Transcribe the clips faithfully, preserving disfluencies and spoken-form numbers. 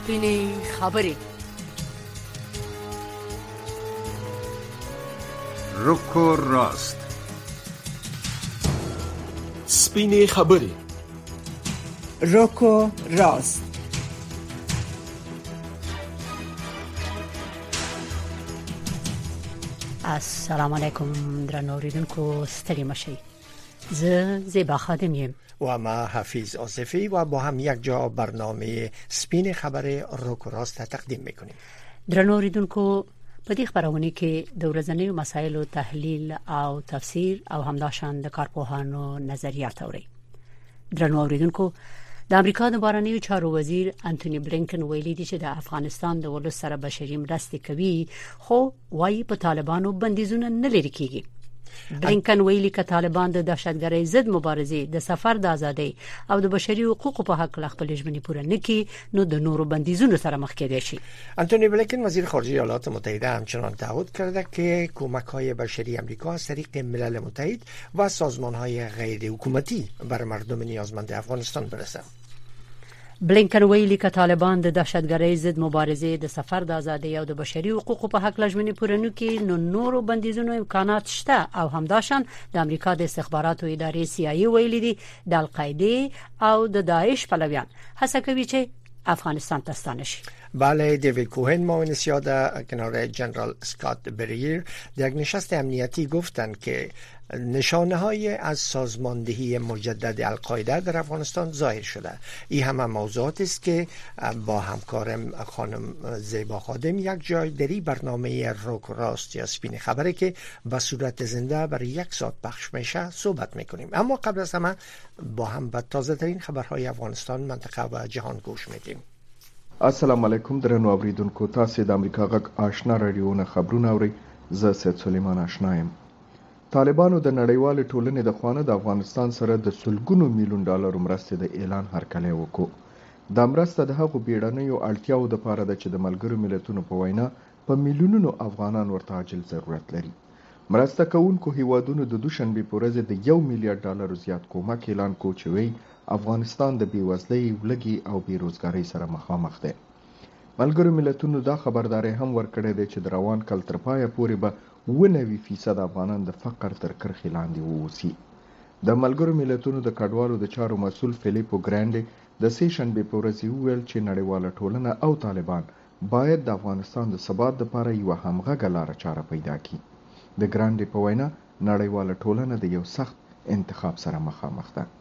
سپینې خبرې. رکو راست. سپینې خبرې. رکو راست. السلام علیکم درنو اوریدونکو، ستړي مشئ. زه زیبا خادم یم و ما حفیظ آصفی و با هم یک جا برنامه سپین خبر رکو راست تقدیم میکنیم. درنو اوریدونکو، په دې خبرونه کې د ورځنیو مسایلو تحلیل او تفسیر او همداشان د کارپوهانو نظریات اوري. درنو اوریدونکو، د امریکا د بهرنیو چارو وزیر انټونی بلینکن ویلي دی چې د افغانستان د ولس سره بشري مرستې کوي، خو وايي په طالبانو بندیزونه نه لري کیږي. بلینکن ویلي چې طالبان د دهشتګرۍ ضد مبارزې، د سفر د ازادۍ او د بشري حقوقو په حق خپل ژمنې پوره نه کړي، نو د نورو بندیزونو سره مخ کېدای شي. انتونی بلینکن وزیر خارجه ایالات متحده همچنان تعهد کرده که کمک‌های بشری آمریکا از طریق ملل متحد و سازمان‌های غیر حکومتی بر مردم نیازمند افغانستان برسه. بلینکن ویلي چې طالبان د دهشتګرۍ ضد مبارزې، د سفر د ازادۍ او د بشري حقوقو په حق ژمنې پوره نه کړي، نو نورو بندیزونو امکانات شته. او همداشان د امریکا د استخباراتو ادارې سی آی ای ویلي دي د القاعده او د داعش پلویان هڅه کوي چې افغانستان ته ستانه شي. بله، دیوید کوهن، معاون سیاده کنار جنرال اسکات بریر در یک نشست امنیتی گفتند که نشانه های از سازماندهی مجدد القاعده در افغانستان ظاهر شده. این همه موضوعات است که با همکارم خانم زیبا خادم یک جای در برنامه رکو راست یا سپین خبره که به صورت زنده برای یک ساعت پخش میشه صحبت میکنیم. اما قبل از همه با هم به تازه ترین خبرهای افغانستان، منطقه و جهان گوش میدیم. السلام علیکم درنو اوریدونکو، تاسو د امریکا غږ آشنا رادیوونه خبرونه اورئ. زه سید سلیمان آشنا یم. طالبانو د نړیوال ټولنې د خوانه د افغانستان سره د سلګونو میلیون ډالر مرستې د اعلان هرکلی وکړو. دا مرسته د هغو بیړنیو اړتیاو د پاره ده چې د ملګرو ملتونو په وینا په میلیونونو افغانان ورته عاجل ضرورت لري. مرسته کوونکو هیوادونو د دوشنبې په ورځ د یو میلیارډ ډالر زیات کومک اعلان کو چې وی افغانستان د بیوزلۍ، ولږې او بیروزګارۍ سره مخامخ دی. ملګرو ملتونو دا خبرداري هم ورکړې ده چې د روان کال تر پایه پورې به اوه نوي فیصد افغانان د فقر تر کرښې لاندې واوسي. د ملګرو ملتونو د کډوالو د چارو مسؤل فیلیپو ګرانډي د سې شنبې په ورځ وویل چې نړیواله ټولنه او طالبان باید د افغانستان د ثبات لپاره یوه همغږه لاره چاره پیدا کړي. د ګرانډي په وینا نړیواله ټولنه د یو سخت انتخاب سره مخامخ ده.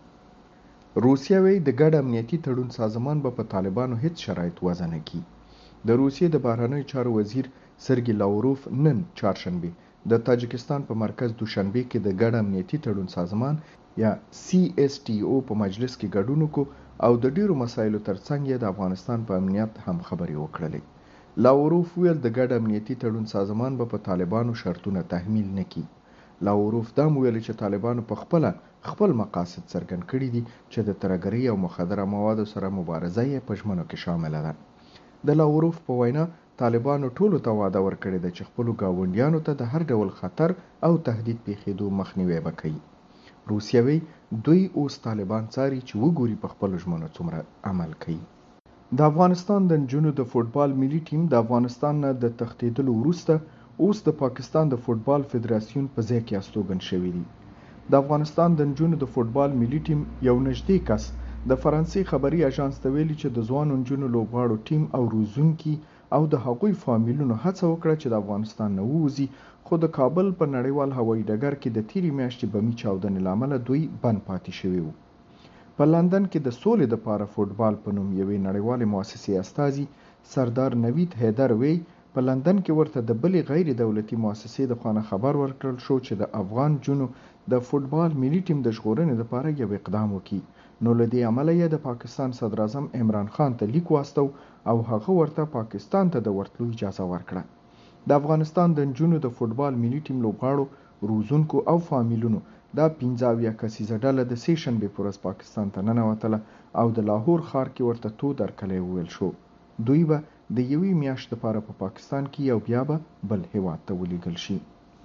روسیه وی د ګډ امنیتي تړون سازمان به په طالبانو هیڅ شرایط وضع نه کړي. د روسیې د بهرنیو چارو وزیر سرګي لاوروف نن چهارشنبه د تاجکستان په مرکز دوشنبه کې د ګډ امنیتي تړون سازمان یا سی اس ټي او په مجلس کې ګډون وکړ او د ډیرو مسایلو ترڅنګ د افغانستان په امنیت هم خبرې وکړلې. لاوروف ویل د ګډ امنیتي تړون سازمان به په طالبانو شرطونه تحمیل نه کړي. لاوروف دا ویل چې طالبانو په خپل خپل مقاصد څرګند کړي دي چې د ترهګرۍ او مخدره موادو سره مبارزه یې په ژمنو کې شامل ده. د لاوروف په وینا طالبانو ټولو ته وعده ورکړې ده چې خپلو ګاونډیانو ته د هر ډول خطر او تهدید پیښېدو مخنیوی به کوي. روسیه وی دوی اوس طالبان څاري چې وګوري په خپلو ژمنو څومره عمل کوي. د افغانستان د نجونو د فوټبال ملي ټیم د افغانستان نه د تښتېدلو وروسته اوس د پاکستان د فوټبال فدراسیون په ځای کې استوګن شوی دی. د افغانستان د نجونو د فوټبال ملي ټیم یو نږدې کس د فرانسې خبري اژانس ته ویلي چې د ځوانو نجونو لوبغاړو ټیم او روزونکي او د هغوی فامیلونو هڅه وکړه چې د افغانستان نه ووځي، خو د کابل په نړیوال هوایي ډګر کې د تیرې میاشتې بمي چاودنې له امله دوی بند پاتې شوي وو. په لندن کې د سولې دپاره فوټبال په نوم یوې نړیوالې مؤسسې استازي سردار نوید حیدر وی په لندن کې ورته د بلې غیر دولتي مؤسسې د خوا نه خبر ورکړل شو چې د افغان جنو د فوټبال ملي ټیم د ژغورنې لپاره یو اقدام وکړي. نو له دې امله یې د پاکستان صدر اعظم عمران خان ته لیک واستو او هغه ورته پاکستان ته د ورتلو اجازه ورکړه. د افغانستان د نجونو د فوټبال ملي ټیم لوبغاړو، روزونکو او فامیلونو دا پنځه اویا کسیزه ډله د سې شنبې په ورځ پاکستان ته ننوتله او د لاهور ښار کې ورته تود هرکلی وویل شو. دوی به د یوې میاشتې لپاره په پاکستان کې او بیا به بل هیواد ته ولیږل شي.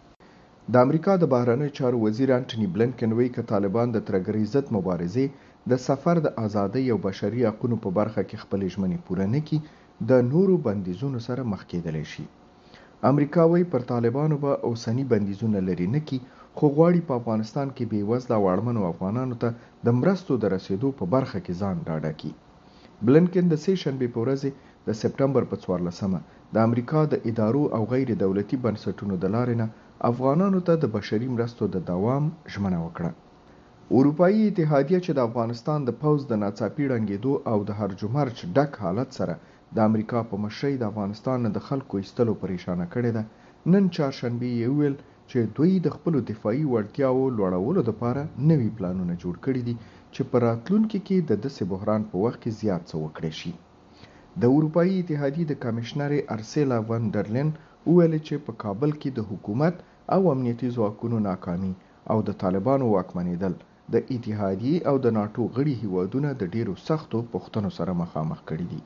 د امریکا د بهرنیو چارو وزیر انټونی بلینکن وایي که طالبان د ترهګرۍ ضد مبارزې، د سفر د ازادۍ او بشري حقونو په برخه کې خپلې ژمنې پوره نه کړي، د نورو بندیزونو سره مخ کېدلی شي. امریکا وایي پر طالبانو به اوسني بندیزونه لرې نه کړي، خو غواړي په افغانستان کې بېوزله او اړمنو افغانانو ته د مرستو د رسېدو په برخه کې ځان ډاډه کړي. بلنکن د سې شنبې په ورځ د سپټمبر په څوارلسمه د امریکا د ادارو او غیر دولتي بنسټونو د لارې نه افغانانو ته د بشري مرستو د دوام ژمنه وکړه. اروپایي اتحادیه چې د افغانستان د پوځ د ناڅاپي ړنګېدو او د هرج و مرج ډک حالت سره د امریکا په مشرۍ د افغانستان نه د خلکو ایستلو پریشانه کړې ده، نن چهارشنبې یې وویل چې دوی د خپلو دفاعي وړتیاو لوړولو دپاره نوي پلانونه جوړ کړي دي چې په راتلونکي کې د داسې بحران په وخت کې زیات څه وکړی شي. د اروپایي اتحادیې د کمشنرې ارسیلا ون ډرلین وویل چې په کابل کې د حکومت او امنیتي ځواکونو ناکامي او د طالبانو واکمنېدل د اتحادیې او د ناټو غړي هیوادونه د ډیرو سختو پوښتنو سره مخامخ کړي دي.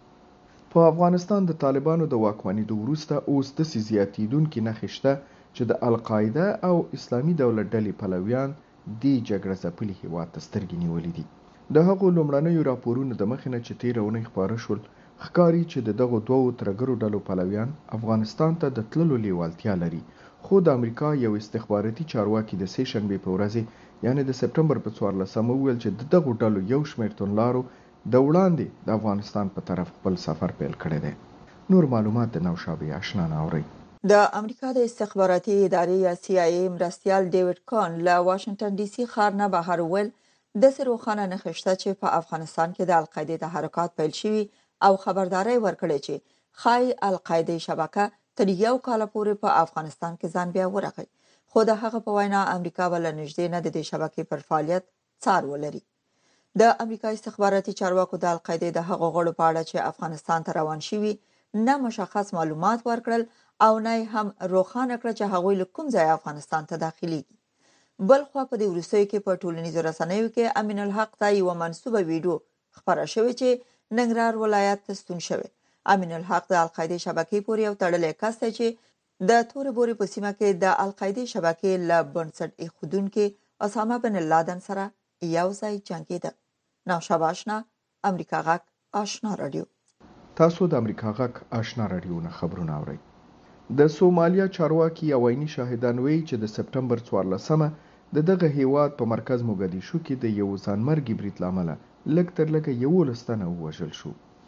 په افغانستان د طالبانو د واکمنېدو وروسته اوس داسې زیاتېدونکې نښې شته چې د القاعده او اسلامي دولت ډلې پلویان دې جګړه ځپلي هیواد ته سترګې نیولې دي. د هغو لومړنیو راپورونو د مخې نه چې تېره اونۍ خپاره شول، ښکاري چې د دغو دوو ترګرو ډلو پلویان افغانستان ته د تللو لیوالتیا لري، خو د امریکا یو استخباراتي چارواکي د سې شنبې په ورځ یعنې د سپټمبر په څوارلسمه وویل چې د دغو ډلو یو شمېر توندلارو د وړاندې د افغانستان په طرف خپل سفر پیل کړی دی. نور معلومات د نوشابې آشنا نه اورئ. د امریکا د استخباراتي ادارې یا سی آی ای مرستیال ډیوډ کان له واشنگټن ډي سي ښار نه بهر وویل داسې روښانه نښې شته چې په افغانستان کې د القاعدې تحرکات پیل شوي او خبرداری ورکړی چې ښایي القاعدې شبکه تر یو کال پورې په افغانستان کې ځان بیا ورغی، خو د هغه په وینا امریکا به له نږدې نه د دې شبکې پر فعالیت څار ولري. د امریکا استخباراتي چارواکو د القاعدې د هغو غړو په اړه چې افغانستان ته روان شوي نه مشخص معلومات ورکړل او نه هم روښانه کړه چې هغوی له کوم ځای افغانستان ته داخليږي. بل خو په دې وروستیو کې په ټولنیزو رسنیو کې امین الحق ته یوه منسوبه ویډیو خپره شوې چې ننګرهار ولایت ته ستون شوی. امین الحق د القاعدې شبکې پورې یو تړلی کس دی چې د تورې بورې په سیمه کې د القاعدې شبکې له بنسټ ایښودونکي اسامه بن لادن سره یو ځای جنګېده. نوشابه آشنا، امریکا غږ آشنا رادیو. تاسو د امریکا غږ آشنا رادیو نه خبرونه اورئ. د سومالیا چارواکي او عیني شاهدان وایي چې د سپټمبر څوارلسمه د دغه هیواد په مرکز موګدیشو کې د یو ځانمرګي برید له امله لږ تر لږه یولس تنه ووژل شو.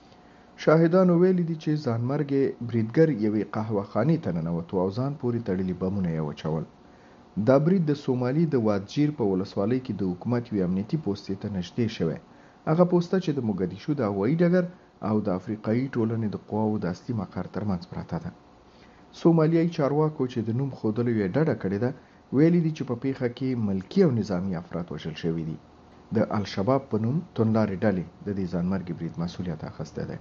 شاهدانو ویلي دي چې ځانمرګي بریدګر یوې قهوهخانې ته ننوت او ځان پورې تړلي بمونه یې وچول. دا برید د سومالي د وادجیر په ولسوالۍ کې د حکومت یوې امنیتي پوستې ته نږدې شوی. هغه پوسته چې د موګدیشو د هوایي ډګر او د افریقایي ټولنې د قواو د اصلي مقر ترمنځ پراته ده. سومالیایي چارواکو چې د نوم ښودلو یې ډډه کړې ده ویلي دي چې په پیښه کې ملکي او نظامي افراد وژل شوي دي. د الشباب په نوم توندلارې ډلې د دې ځانمرګي برید مسؤلیت اخیستی دی.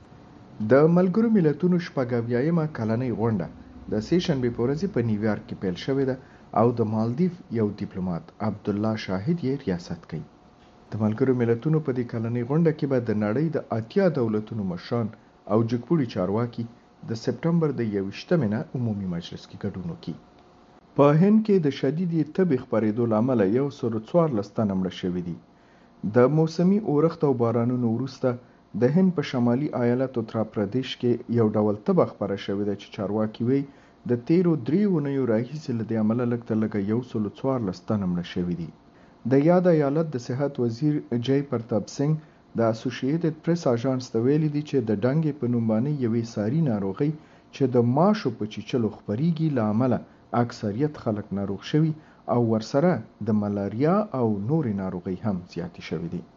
د ملګرو ملتونو شپږ اویایمه کلنۍ غونډه د سې شنبې په ورځ په نیویارک کې پیل شوې ده او د مالدیف یو ډیپلوماټ عبدالله شاهد یې ریاست کوي. د ملګرو ملتونو په دې کلنۍ غونډه کې به د نړۍ د اتیا دولتونو مشران او جګپوړي چارواکي د سپټمبر د یوویشتمې نه عمومي مجلس کې ګډون وکړي. په هند کې د شدیدې تبې خپرېدو له امله یو سل څوارلس تنه مړه شوي دي. د موسمي اورښت او بارانونو وروسته د هند په شمالي ایالت اتر پردیش کې یو ډول تبه خپره شوې ده چې چارواکي وایي د تیرو درې اونیو راهیسې له دې امله لږ تر لږه یو سل څوارلس تنه مړه شوي دي. د یاد ایالت د صحت وزیر جی پرتاب سنګ د اسوسییټډ پریس اژانس ته ویلي دي چې د ډنګې په نوم باندې یوې ساري ناروغۍ چې د ماشو په چیچلو خپریږي له امله اکثریت خلک ناروغ شوي او ورسره د ملاریا او نورې ناروغۍ هم زیاتې شوي دي.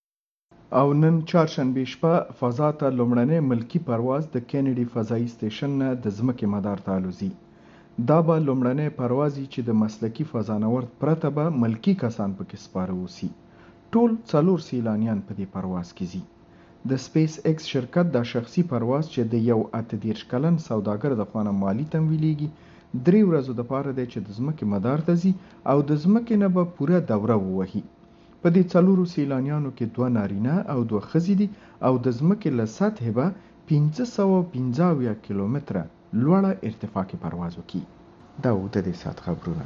او نن چهارشنبې شپه فضا ته لومړنی ملکي پرواز د کینیډي فضایي سټیشن نه د ځمکې مدار ته الوزي. دا به لومړنی پرواز چې د مسلکي فضانورد پرته به ملکي کسان پکې سپاره اوسي. ټول څلور سیلانیان په دې پرواز کې ځي. د سپیس ایکس شرکت دا شخصي پرواز چې د یو اته دېرش کلن سوداګر د خوا نه مالي تمویلیږي درې ورځو دپاره دی چې د ځمکې مدار ته ځي او د ځمکې نه به پوره دوره ووهي. په دې څلورو سیلانیانو کې دوه نارینه او دوه ښځې دي او د ځمکې له سطحې به پنځه سوه پنځه اویا کیلومتره لوړه ارتفاع کې پرواز وکړي. دا و د دې ساعت خبرونه.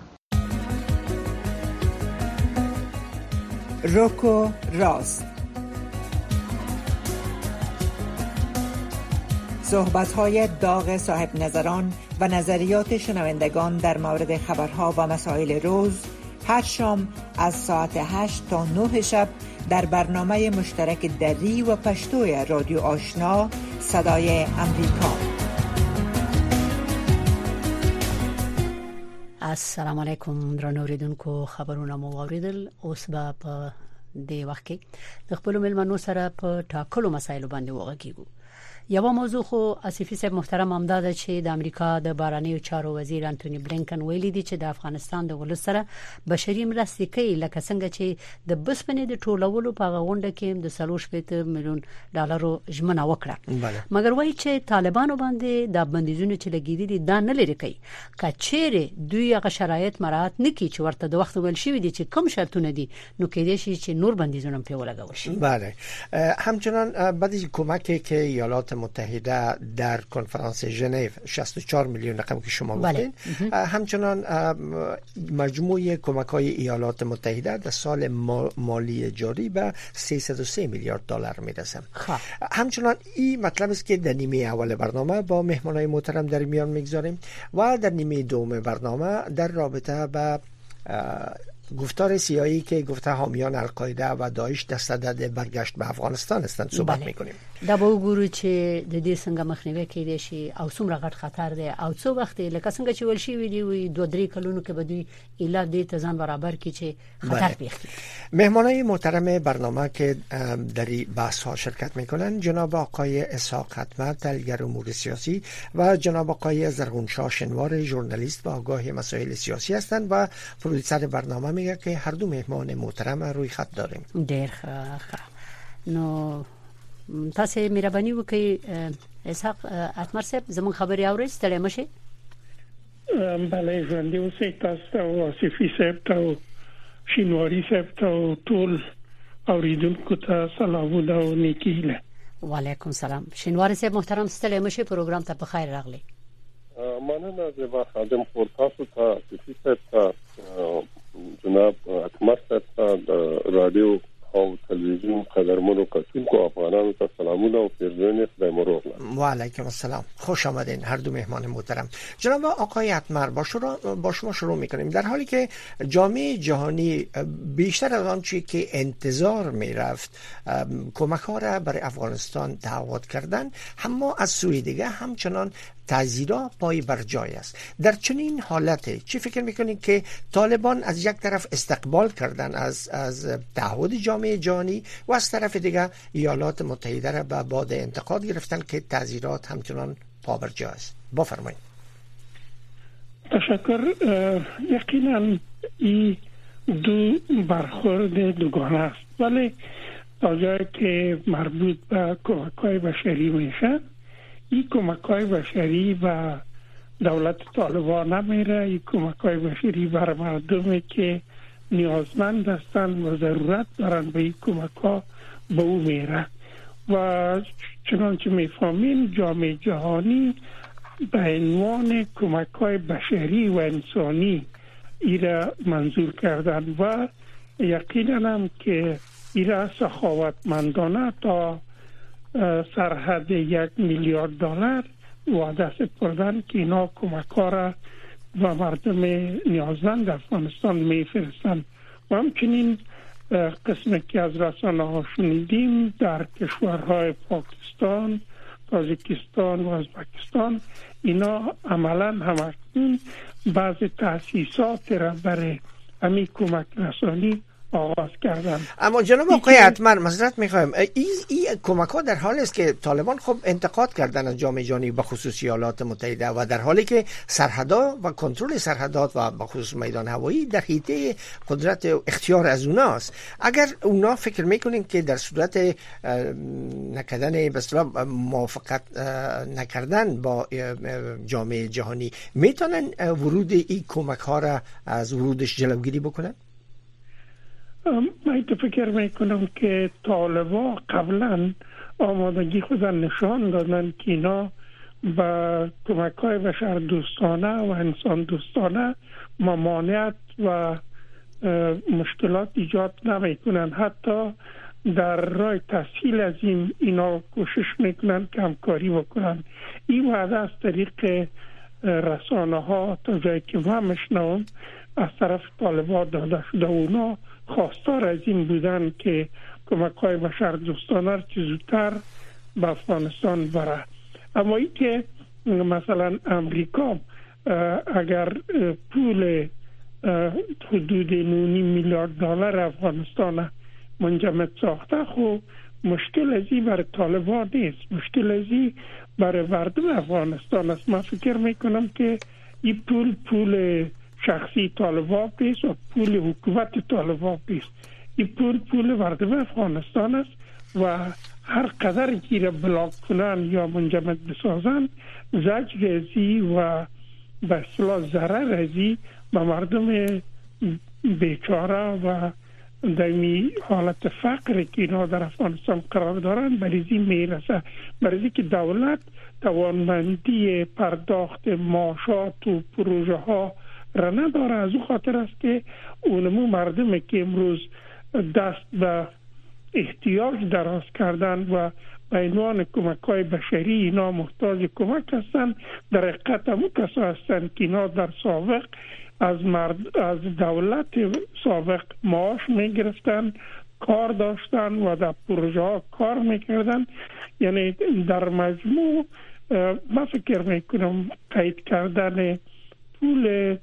روکو راست صحبت‌های داغ صاحب نظران و نظریات شنوندگان در مورد خبرها و مسائل روز هر شام از ساعت هشت تا نه شب در برنامه مشترک دری و پشتوی رادیو آشنا صدای امریکا. السلام علیکم درنو اوریدونکو، خبرونه مو اوریدل. اوس به په دې وخت کې د خپل ملمنو سره په ټاکلو مسایلو باندې وغږیږو. یو موضوع خو اسفی صاحب محترم امداد چې د امریکا د بهرنیو چارو وزیر انټونی بلینکن ویلي دی چې د افغانستان د ولس سره بشري مرستې کوي، لکه څنګه چې د بسپنې د ټولولو په غونډه کې د سلوش پېته میلیون ډالرو ژمنه وکړه. مګر وایي چې طالبانو باندې د بندیزونو چې لګیدي دي دا نه لري کوي. کچېره دوی هغه شرایط مراعات نکړي چې ورته د وخت ویل شوی دي چې کوم شرطونه دي، نو کېدای شي چې نور بندیزونه په ولګول شي. بله، همچنان بعد از کمکی که ایالات متحده در کنفرانس ژنو شصت و چهار میلیون رقم که شما گفتین، همچنان مجموع کمک‌های ایالات متحده در سال مالی جاری به سیصد و سه میلیارد دلار میرسه. همچنان این مطلب است که در نیمه اول برنامه با مهمانای محترم در میان میگذاریم و در نیمه دوم برنامه در رابطه با گفتار سیایی که گفته حامیان القاعده و داعش دست داده برگشت به افغانستان هستند صحبت بله. میکنیم. دا به وګورو چې د دې څنګه مخنیوي کېدای شي او څومره غټ خطر دی او څو وخت لکه څنګه چې ول شي ویلي وي دوه درې کلونو کې به دوی اله دې تزان برابر کی چې خطر پیښ کړي. مهمانای محترم برنامه که در این بحث ها شرکت میکنن جناب آقای اسحاق حتمر، تحلیلگر امور سیاسی، و جناب آقای زرغونشاه شنوار، ژورنالیست و آگاه مسائل سیاسی هستند و پرودوسر برنامه میگه که هر دو مهمان محترم روی خط داریم. ډیر ښه. نو تاسو مهرباني وکړئ اسحاق حتمر صاحب زموږ خبري اورئ، ستړي مشه. بله، ژوندۍ اوسئ. تاسو ته او آصفي صاحب ته او شینواري صاحب ته او ټول اوریدونکو ته سلامونه او نیکي هیله. وعلیکم سلام. شینواري صاحب محترم، ستړي مشه، پروګرام ته په خیر راغلی. مننه زبا خادم خور تاسو ته آصفي صاحب ته جناب حتمر صاحب ته د رادیو او تلویزیون قدرمنو کتونکو افغانانو ته سلامونه و پیرزوین خدای مرو. و علیکم السلام، خوش آمدین هر دو مهمان محترم. جناب آقای حتمر، با شروع با شما شروع میکنیم. در حالی که جامعه جهانی بیشتر از آنچه که انتظار میرفت کمک ها را برای افغانستان دعوت کردن، اما از سوی دیگه همچنان تعزیرها پای بر جای است. در چنین حالتی چی فکر میکنید که طالبان از یک طرف استقبال کردن از از تعهد جامعه جهانی و از طرف دیگه ایالات متحده را به باد انتقاد گرفتن که تعزیرات همچنان پا بر جای است؟ بفرمایید. تشکر. یقینا این دو برخورد دوگانه است، ولی تا جایی که مربوط به کمک‌های بشری میشه، این کمک‌های بشری و دولت طالبان نمیره. این کمک‌های بشری بر مردمی که نیازمند هستند و ضرورت دارن به این کمک‌ها به او میره و چنانچه میفهمیم جامعه جهانی به عنوان کمک‌های بشری و انسانی ایره منظور کردن و یقینا هم که ایره سخاوتمندانه تا سرحد یک میلیارد دلار وعده سپردن که اینا کمک‌ها را و مردم نیازمند افغانستان میفرستن. و همچنین قسمی که از رسانه ها شنیدیم در کشورهای پاکستان، تاجیکستان و ازبکستان، اینا عملا همکنون بعض تأسیسات را برای همین کمک رسانی آغاز کردن. اما جناب آقای حتمر، معذرت میخوایم، این ای کمک ها در حالی است که طالبان خب انتقاد کردن از جامعه جهانی به خصوص ایالات متحده و در حالی که سرحدات و کنترل سرحدات و به خصوص میدان هوایی در حیطه قدرت و اختیار از اوناست. اگر اونا فکر میکنین که در صورت نکردن به اصطلاح موافقت نکردن با جامعه جهانی میتونن ورود این کمک ها را از ورودش جلوگیری بکنن؟ من فکر میکنم که طالبا قبلا آمادگی خود نشان دادن که اینا با کمک های بشر دوستانه و انسان دوستانه ممانعت و مشکلات ایجاد نمیکنن. حتی در راه تحصیل از این اینا کوشش میکنن که همکاری بکنن. این وعده از طریق رسانه ها تا جایی که ما میشنوم از طرف طالبان داده شده. اونا خواستار از این بودن که کمک های بشر دوستانه چه زودتر به افغانستان بره. اما ای که مثلا امریکا اگر پول حدود نیم میلیارد دلار افغانستان منجمد ساخته، خو مشکل ازی برای طالبان نیست، مشکل ازی برای مردم افغانستان است. من فکر میکنم که این پول پول شخصی طالبان نیست و پول حکومت طالبان نیست. این پول پول مردم افغانستان است و هر قدر که را بلاک کنن یا منجمد بسازن، زجر ازی و به اصطلاح ضرر ازی به مردم بیچاره و دمی حالت فقر که اینا در افغانستان قرار دارن بریزی میرسه. بریزی که دولت توانمندی پرداخت معاشات و پروژه ها را نداره. از او خاطر است که اونمو مردم که امروز دست به احتیاج دراز کردن و به عنوان کمک های بشری اینا محتاج کمک هستن، در حقیقت همون کسا هستن که اینا در سابق از مرد از دولت سابق معاش میگرفتن، کار داشتن و در پروژه ها کار میکردن. یعنی در مجموع من فکر میکنم قید کردن پول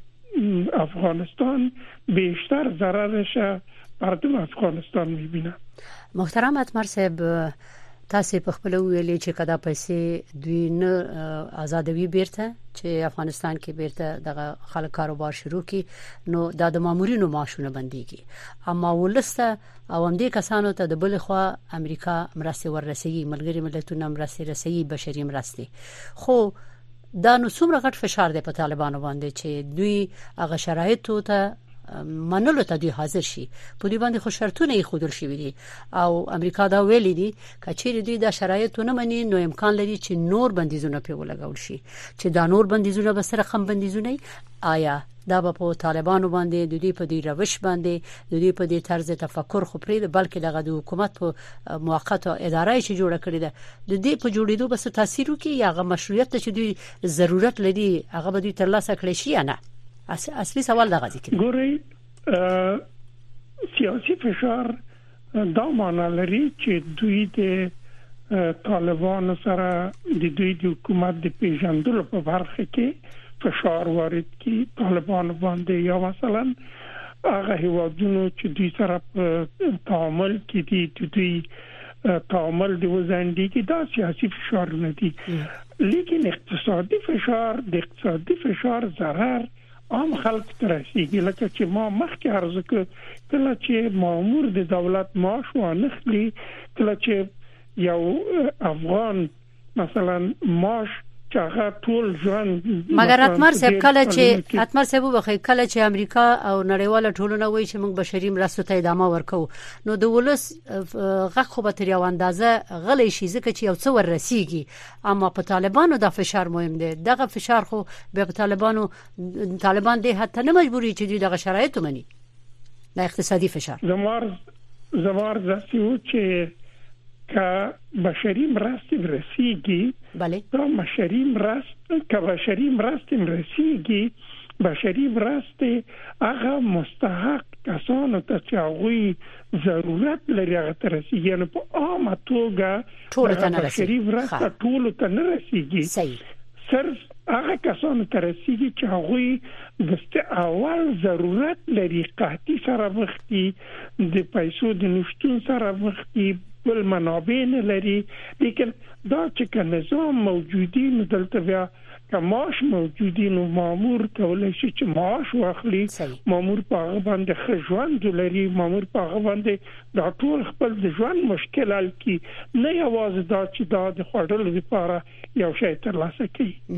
افغانستان بیشتر ضررش مردم افغانستان میبینه. محترم اتمر صاحب، تاسو په خپل ویلې چې کدا پیسې دوی نه آزادوي بیرته چې افغانستان کې بیرته دغه خلک کاروبار شروع کی نو د مامورینو معاشونه بنديږي، اما ولسته او هم دې کسانو ته د بل خوا امریکا مرستې ورسېږي، ملګری ملتونه مرستې رسېږي، بشري مرستې. خو دا نو څومره غټ فشار دی په طالبانو باندې چې دوی هغه شرایطو ته منلو ته دوی حاضر شي. په دې باندې خو شرطونه یې خودل شي دي او امریکا دا ویلي دي کچېری دوی دا شرایطونه مني نو امکان لري چې نور بندیزونه په ولګول شي، چې دا نور بندیزونه به سره خم بندیزونه آیا دا په طالبانو باندې د دې په دې روش باندې د دې په دې طرز تفکر خو پرې بلکې دغه د حکومت په موقته ادارې چې جوړه کړې ده د دې په جوړېدو بس تاثیر وکي یا غو مشروعیت چې دوی ضرورت لري هغه به دوی ترلاسه کړي شي یا نه؟ اصلي سوال دغه ذکر ګوري سیاسي فشار دا معنی لري چې دوی د طالبان سره د دوی د حکومت د پیژندلو په برخه کې فشار وارد کی طالبان باندې، یا مثلا هغه هیوادونو چې دوی سره تعامل کې دي دوی تعامل د وزندګي کې دا سیاسي فشار نه دي. لیکن اقتصادي فشار د اقتصادي فشار ضرر عام خلک ترسيږي. لکه چې ما مخکې عرض کړ کله چې مامور د دولت معاش وانخلي، کله چې یو افغان مثلا معاش چاغه ټول ژوند مګر اتمر صاحب کله چې اتمر صاحب وبخې کله چې امریکا او نړیواله ټولنه وایي چې موږ بشري مرستو ته ادامه ورکو نو د ولس غږ خو به تر یو اندازه غلې شي ځکه چې یو څه ورسیږي، اما په طالبانو د فشار مهم دی. دغه فشار خو به په طالبانو طالبان دې حتی نه مجبوري چې دوی دغه شرایط ومني، د اقتصادي فشار زمار زمار ځکه چې که بشری مرستې رسیږي بله دا بشری مرستې که بشری مرستې رسیږي بشری مرستې هغه مستحق کسانو ته چې هغوی ضرورت لري هغه ته رسیږي، یعنی په عامه توګه ټولو ته نه بشری مرسته ټولو ته نه رسیږي، صرف هغه کسانو ته رسیږي چې هغوی د اول ضرورت لري، قحطي سره مخ دي، د پیسو د نشتون سره مخ دي، بل منابع نه لري. لیکن دا چې که نظام موجودی نو دلته بیا که معاش موجودی نو مامور کولای شي چې معاش واخلي، مامور په هغه باندې ښه ژوند لري، مامور په هغه باندې دا ټول خپل د ژوند مشکل حل کړي، نه یوازې دا چې دا د خوړلو لپاره یو شی ترلاسه کړي.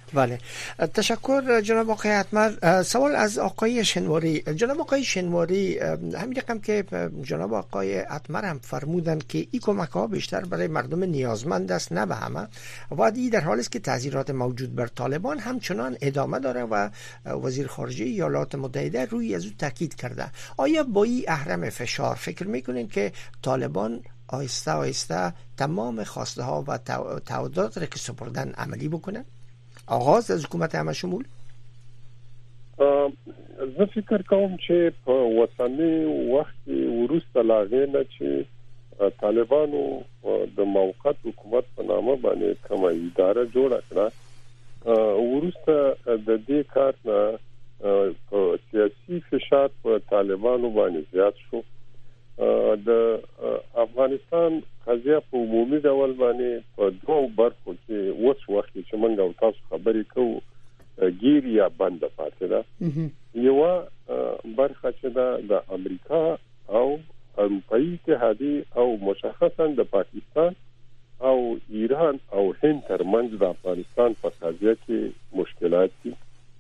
بله، تشکر جناب آقای اتمر. سوال از آقای شنواری. جناب آقای شنواری، همین رقم که جناب آقای اتمر هم فرمودن که این کمک ها بیشتر برای مردم نیازمند است نه به همه، و این در حالی است که تحذیرات موجود بر طالبان همچنان ادامه داره و وزیر خارجه ایالات متحده روی از او تاکید کرده. آیا با این اهرم فشار فکر میکنین که طالبان آهسته آهسته تمام خواسته ها و تعهدات را که سپردن عملی بکنن؟ آغاز از حکومت همه شمول؟ زه فکر کوم چې په وطني وخت وروسته لاغې نه چې طالبانو د موقت حکومت په نامه باندې کومه اداره جوړه کړه، وروسته د دې کار نه سیاسي فشار په طالبانو باندې زیات شو. د افغانستان قضیه په عمومي ډول باندې په دوه برخو کې اوس وخت چې موږ او تاسو خبرې کوو ګیر یا بند پاتې ده. یو برخه چې ده د امریکا او اروپאי اتحادیه او مشخصا د پاکستان او ایران او هند ترمنځ د افغانستان په قضیه کې مشکلات دي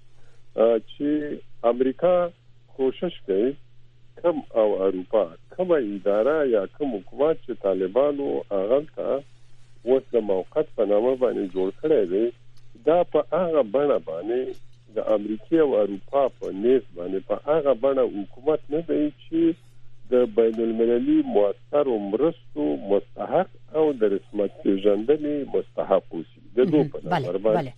چې امریکا کوشش کوي کم او اروپا کومه اداره یا کوم حکومت چې طالبانو هغه ته اوس د موقت په نامه باندې جوړ کړی دی، دا په هغه بڼه باندې د امریکا او اروپا په نیز باندې په هغه بڼه حکومت نه دی چې د بین المللي مؤثر مرستو مستحق او د رسمیت پیژندنې مستحق اوسي. د دوه په نظر باندې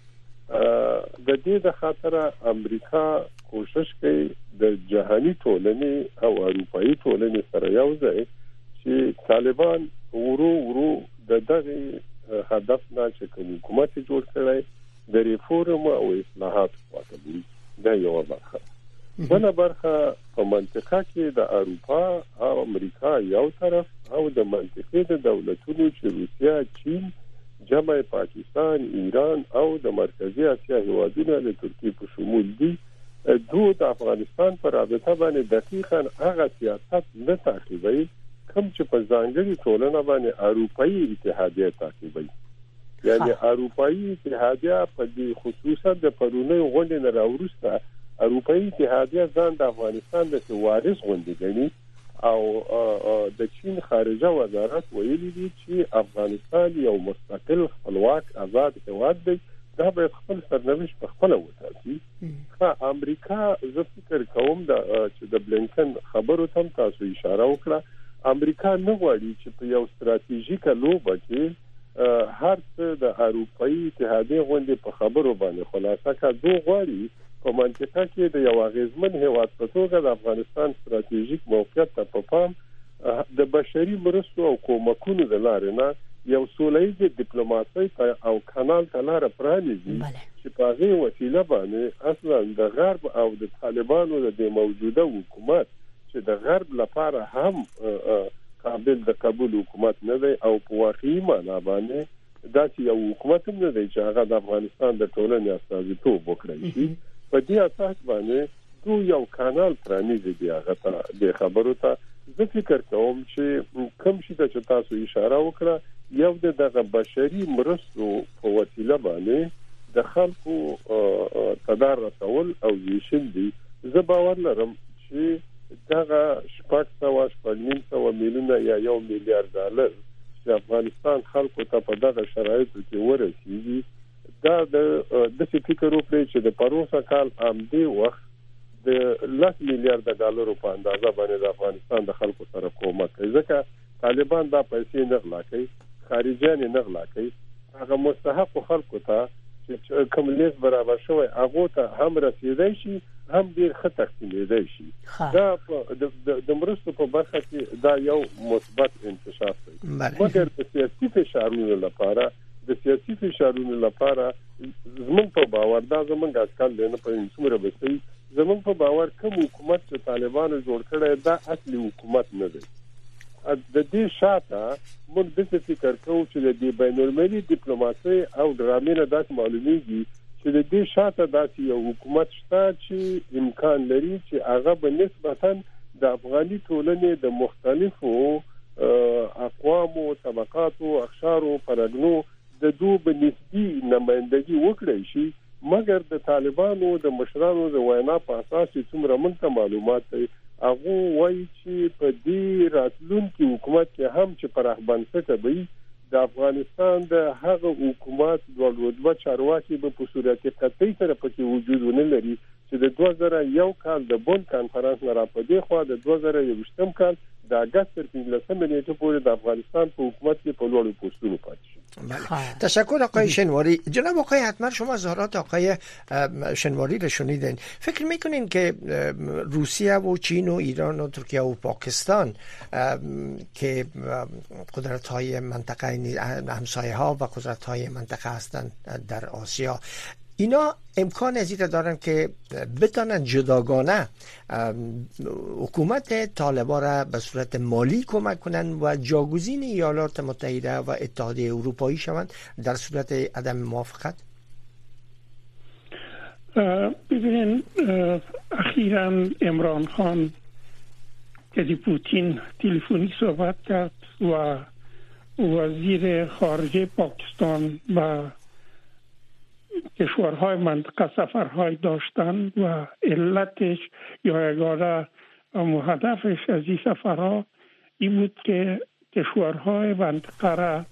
د دې د خاطر امریکا کوشش کوي د جهاني ټولنې او اروپאי ټولنې سره یو ځای چې طالبان ورو ورو د دغه هدف نه چې کوم حکومت جوړ کړي د ریفورم او اصلاحات خواته دي. دا یو برخه. بله برخه په منطقه کې د اروپا او امریکا یو طرف او د منطقې د دولتونو چې روسیا، چین، جمع پاکستان، ایران او د مرکزی اسیا هیوادونه د ترکیه په شمول دي، دوی د افغانستان پر رابطه باندې دقیقاً هغه سیاست نه تعقیبوي کوم چې په ځانګړي ټولنه باندې اروپאי اتحادیه تعقیبوي. یعنی اروپאי اتحادیه په دې خصوصا د پرونی غونډې نه راوړسته اروپאי اتحادیه ځان د افغانستان د وارث غونډې غني او د چین خارجه وزارت ویلي دي چې افغانستان یو مستقل خپلواک آزاد هیواد دی، دا به خپل سرنوشت په خپل وټاکي. خا امریکا زه فکر کوم دا چې د بلینکن خبرو ته تاسو اشاره وکړه، امریکا نه غواړي چې په یو ستراتیژیک لوبه کې هر څه د اروپאי اتحادیه غونډې په خبرو باندې خلاصه کړي. دوی غواړي په منطقه کې د یو غیزمن هیواد په توګه د افغانستان ستراتیژیک موقعیت ته په پام د بشري مرستو او کومکونو د لارې نه یو سولهییز ډیپلوماسي او کانال ته لار پرانیزي چې په هغه وسیله باندې اصلا د غرب او د طالبانو د موجوده حکومت چې د غرب لپاره هم قابل د قبول حکومت نه دی او په واقعي معنی باندې دا چې یو حکومت هم نه دی چې هغه د افغانستان د ټولنې استازیتوب وکړي شي. په دې اساس باندې دوی یو کانال پرانیزي دی هغه ته د خبرو ته. زه فکر کوم چې کوم شي چې تاسو اشاره وکړه یو د بشري مرستو په وسیله باندې د خلکو تدار رسول او ویشل دي. زه باور لرم چې دغه شپږ سوه شپږ نیم سوه میلیونه یا یو میلیارډ ډالر چې افغانستان خلکو ته په دغه شرایطو کې ورسیږي، دا د فکر وکړي چې د پروسه کال آمدی وخت د لس میلیارډ ډالرو په اندازه باندې د افغانستان د خلکو سره کومک کوي، ځکه طالبان دا پیسې نه غلا کوي، خارجيان نه غلا کوي، هغه مستحق خلکو ته چې کوم لیز برابر شوی هغه ته هم رسیدای شي هم ډیر ښه تقسیمېدای شي. دا د مرستو په برخه کې دا یو مثبت انکشاف دی. مګر د سیاسي فشارونو لپاره د سیاسي فشارونو لپاره زموږ په باور دا زموږ اټکل نه په څومره بسي زموږ په باور کوم حکومت چې طالبانو جوړ کړی دا اصلي حکومت نه دی. د دې شاته موږ د څه فکر کوو چې د بین المللي ډیپلوماسي او ډرامې نه داسې معلومیږي چې د دې شاته داسې یو حکومت شته چې امکان لري چې هغه به نسبتاً د افغاني ټولنې د مختلفو اقوامو، طبقاتو، اقشارو، فرهنګونو د د دوه په نسبی نمائندګي وکړي شي، مګر د طالبانو د مشرانو د وینا په اساس چې څومره مونږ معلومات دی هغه وایي چې په دې راتلونکي حکومت کې هم چې پراخ بنسټه وي د افغانستان د هغه حکومت د ولودو چارواکي په صورت قطعي سره پکې وجود نه لري چې د دوه زره یو کال د بون کانفرنس نه راپدې خو د دوه زره یو کال د اگست تر پنځلسمې نیټې پورې د افغانستان په حکومت کې په لوړو پوستونو پاتې شي. بله. تشکر آقای شنواری. جناب آقای حتمر، شما اظهارات آقای شنواری رو شنیدین. فکر میکنین که روسیه و چین و ایران و ترکیه و پاکستان که قدرت های منطقه همسایه ها و قدرت های منطقه هستند در آسیا، اینا امکان ازی دارن که بتونن جداگانه حکومت طالبان را به صورت مالی کمک کنن و جاگزین ایالات متحده و اتحادیه اروپایی شوند در صورت عدم موافقت؟ ببینین، اخیراً عمران خان که دی پوتین تلفنی صحبت کرد و وزیر خارجه پاکستان و کشورهای منطقه سفرهای داشتن و علتش یا یگانه هدفش از این سفرها این بود که کشورهای منطقه را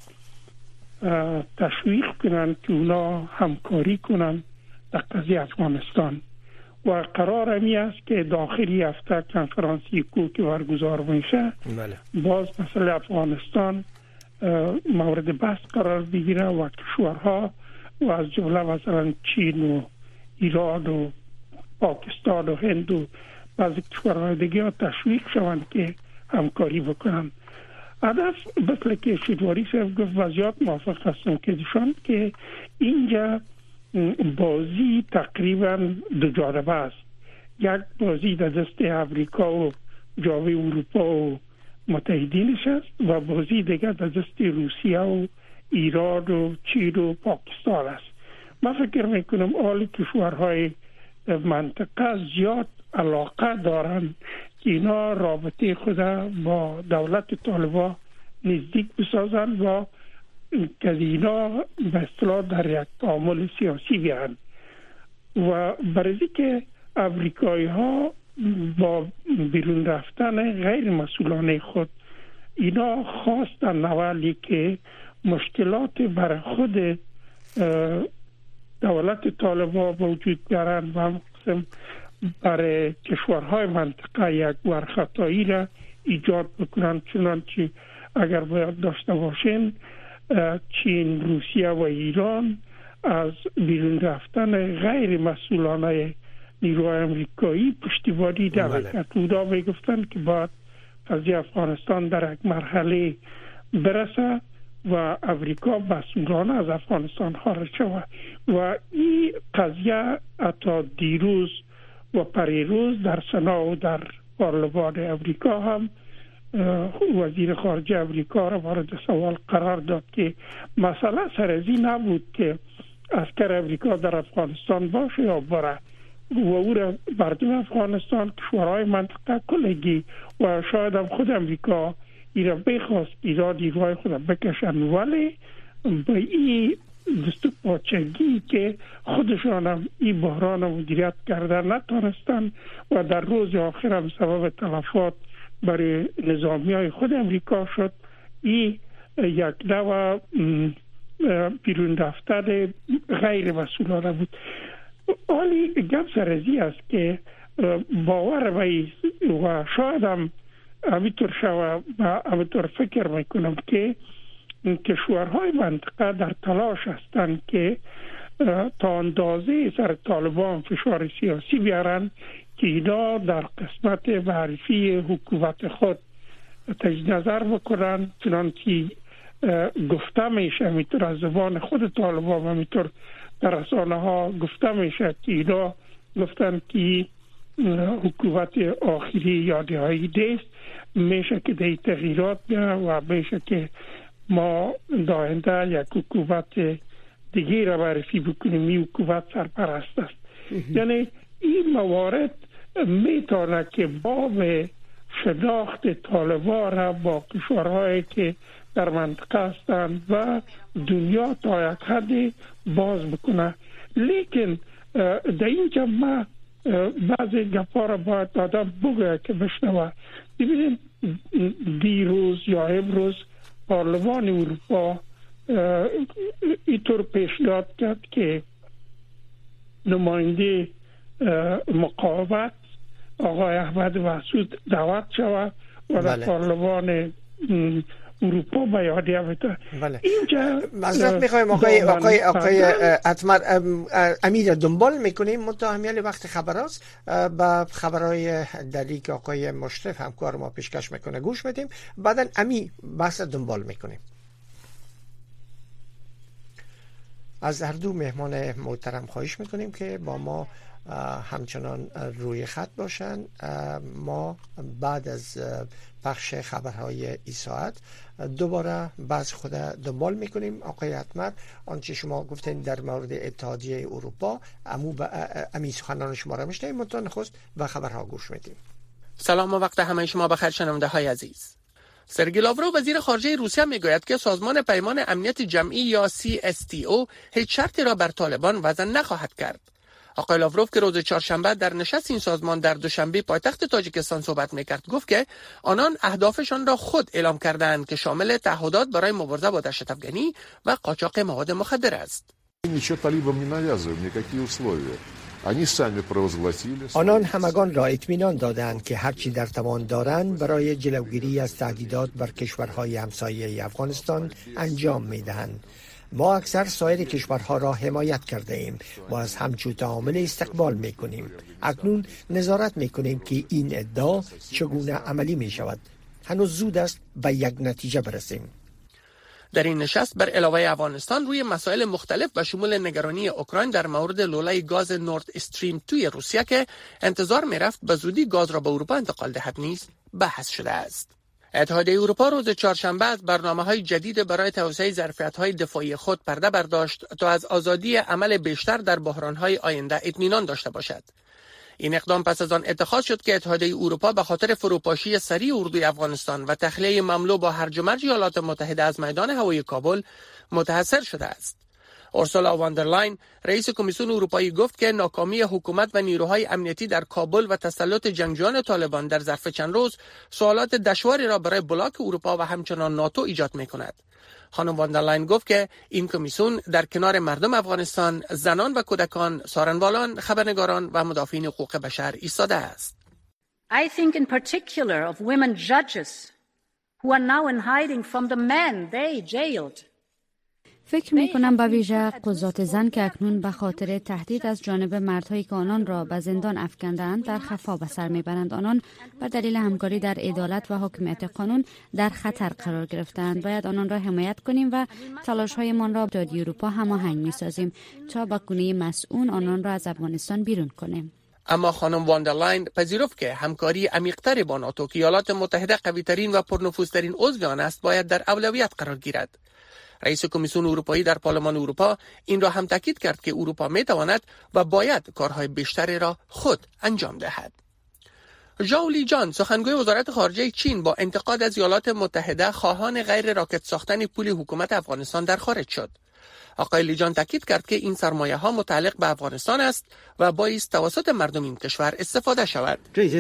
تشویق کنند که اونا همکاری کنند در قضیه افغانستان و قرار همی است که داخلی هفته کنفرانسی کوک برگزار میشه. باز مسئله افغانستان مورد بحث قرار بگیره و کشورها و از جمله مثلا چین و ایران و پاکستان و هند و بعضی کشورهای دیگه تشویق شوند که همکاری بکنن. هدف مثل که شنواری صاحب گفت و زیاد موافق هستم که دیشان که اینجا بازی تقریبا دو جانبه است. یک بازی در دست امریکا و جامعه اروپا و متحدینش است و بازی دیگر در دست روسیه و ایران و چین و پاکستان است. من فکر میکنم آل کشورهای منطقه زیاد علاقه دارند که اینا رابطه خود با دولت طالبان نزدیک بسازند و که اینا به اصطلاح در یک تعامل سیاسی بیان و برای که امریکایی ها با بیرون رفتن غیر مسئولانه خود اینا خواستن نوالی که مشکلات برای خود دولت طالبان وجود دارند و هم برای کشورهای منطقه یک ورخطایی را ایجاد بکنند. چنانچه اگر باید داشته باشین چین، روسیه و ایران از بیرون رفتن غیر مسئولانه نیروهای امریکایی پشتیبانی دارند. اونا میگفتند که باید قضیه افغانستان در یک مرحله برسه و امریکا مسئولانه از افغانستان خارج شود و این قضیه حتی دیروز و پریروز در سنا و در پارلمان امریکا هم وزیر خارجه امریکا را مورد سوال قرار داد که مسئله سر از این نبود که عسکر امریکا در افغانستان باشه یا بره و او را مردم افغانستان، کشورهای منطقه کلگی و شاید هم خود امریکا ایران بخواست ایران نیروهای خود بکشن، ولی به این دست پاچگی که خودشان هم این بحران مدیریت کردن نتونستن و در روز آخر هم سبب تلفات برای نظامی های خود امریکا شد. این یک نوع بیرون رفتن غیر مسئولانه بود. حالی گپ سرزی است که باور و شاید هم همینطور شود و همینطور فکر میکنم که کشورهای منطقه در تلاش هستند که تا اندازه سر طالبان فشار سیاسی بیارن که اینا در قسمت معرفی حکومت خود تجدید نظر بکنن. چنانچه گفته میشه همینطور از زبان خود طالبان همینطور در رسانه ها گفته میشه که اینا گفتن که حکومت آخری یا نهایی دیست میشه که دی تغییرات بیان و میشه که ما داینده یک حکومت دیگه را معرفی بکنیم. این حکومت سرپرست است. یعنی این موارد میتونه که باب شناخت طالبان را با کشورهایی که در منطقه هستند و دنیا تا یک حدی باز بکنه. لیکن در اینجا ما بعضی گپا را باید آدم بگه که بشنوه. ببینید دیروز یا امروز پارلمان اروپا اینطور پیشنهاد کرد که نماینده مقاومت آقای احمد مسعود دعوت شود و در بله. پارلمان اروپا بیانیه بده. بله. اینجا معذرت میخوایم آقای آقای آقای اتمر امیر دنبال میکنیم متهمیل وقت خبراست با خبرهای دلی که آقای مشرف همکار ما پیشکش میکنه گوش بدیم، بعدن امی بحث دنبال میکنیم. از هر دو مهمان محترم خواهش میکنیم که با ما همچنان روی خط باشن. ما بعد از پخش خبرهای این ساعت دوباره باز خود دنبال میکنیم. آقای اتمر آنچه شما گفتین در مورد اتحادیه اروپا امو با امی سخنان شما را میشنویم، متون خست و خبرها گوش میدیم. سلام و وقت همه شما بخیر شنونده های عزیز. سرگئی لاوروف وزیر خارجه روسیه میگوید که سازمان پیمان امنیت جمعی یا سی اس تی او هیچ شرطی را بر طالبان وضع نخواهد کرد. آقای لاوروف که روز چهارشنبه در نشست این سازمان در دوشنبه پایتخت تاجیکستان صحبت میکرد گفت که آنان اهدافشان را خود اعلام کردند که شامل تعهدات برای مبارزه با دهشت افغانی و قاچاق مواد مخدر است. آنان همگان را اطمینان دادند که هرچی در توان دارند برای جلوگیری از تهدیدات بر کشورهای همسایه افغانستان انجام میدهند. ما اکثر سایر کشورها را حمایت کرده ایم و از همچون تعامل استقبال می کنیم. اکنون نظارت می کنیم که این ادعا چگونه عملی می شود. هنوز زود است به یک نتیجه برسیم. در این نشست بر علاوه افغانستان روی مسائل مختلف و شمول نگرانی اوکراین در مورد لوله گاز نورد استریم توی روسیه که انتظار می رفت به زودی گاز را به اروپا انتقال دهد نیز بحث شده است. اتحادیه اروپا روز چهارشنبه از برنامه‌های جدید برای توسعه ظرفیت‌های دفاعی خود پرده برداشت تا از آزادی عمل بیشتر در بحران‌های آینده اطمینان داشته باشد. این اقدام پس از آن اتخاذ شد که اتحادیه اروپا به خاطر فروپاشی سریع اردوی افغانستان و تخلیه مملو با هرج و مرج ایالات متحده از میدان هوایی کابل متحسر شده است. اورسولا واندرلاین رئیس کمیسیون اروپایی گفت که ناکامی حکومت و نیروهای امنیتی در کابل و تسلط جنگجویان طالبان در ظرف چند روز سوالات دشواری را برای بلاک اروپا و همچنان ناتو ایجاد می‌کند. خانم واندرلاین گفت که این کمیسیون در کنار مردم افغانستان، زنان و کودکان، سارنوالان، خبرنگاران و مدافعین حقوق بشر ایستاده است. I think in particular of women judges who are now in hiding from the men they jailed. فکر می کنم به ویژه قضات زن که اکنون به خاطر تهدید از جانب مردهایی که آنان را به زندان افکندند در خفا به سر می برند. آنان به دلیل همکاری در عدالت و حاکمیت قانون در خطر قرار گرفتند. باید آنان را حمایت کنیم و تلاش هایمان را با اتحادیه اروپا هماهنگ می سازیم تا با گونه مسئول آنان را از افغانستان بیرون کنیم. اما خانم واندرلاین پذیرفت که همکاری عمیق‌تر با ناتو که ایالات متحده قوی‌ترین و پرنفوذترین عضو آن است باید در اولویت قرار گیرد. رئیس کمیسیون اروپایی در پارلمان اروپا این را هم تاکید کرد که اروپا می تواند و باید کارهای بیشتری را خود انجام دهد. ژائو لیجان سخنگوی وزارت خارجه چین با انتقاد از ایالات متحده خواهان غیر راکت ساختن پول حکومت افغانستان در خارج شد. آقای لیجان تاکید کرد که این سرمایه ها متعلق به افغانستان است و بایست توسط مردم این کشور استفاده شود.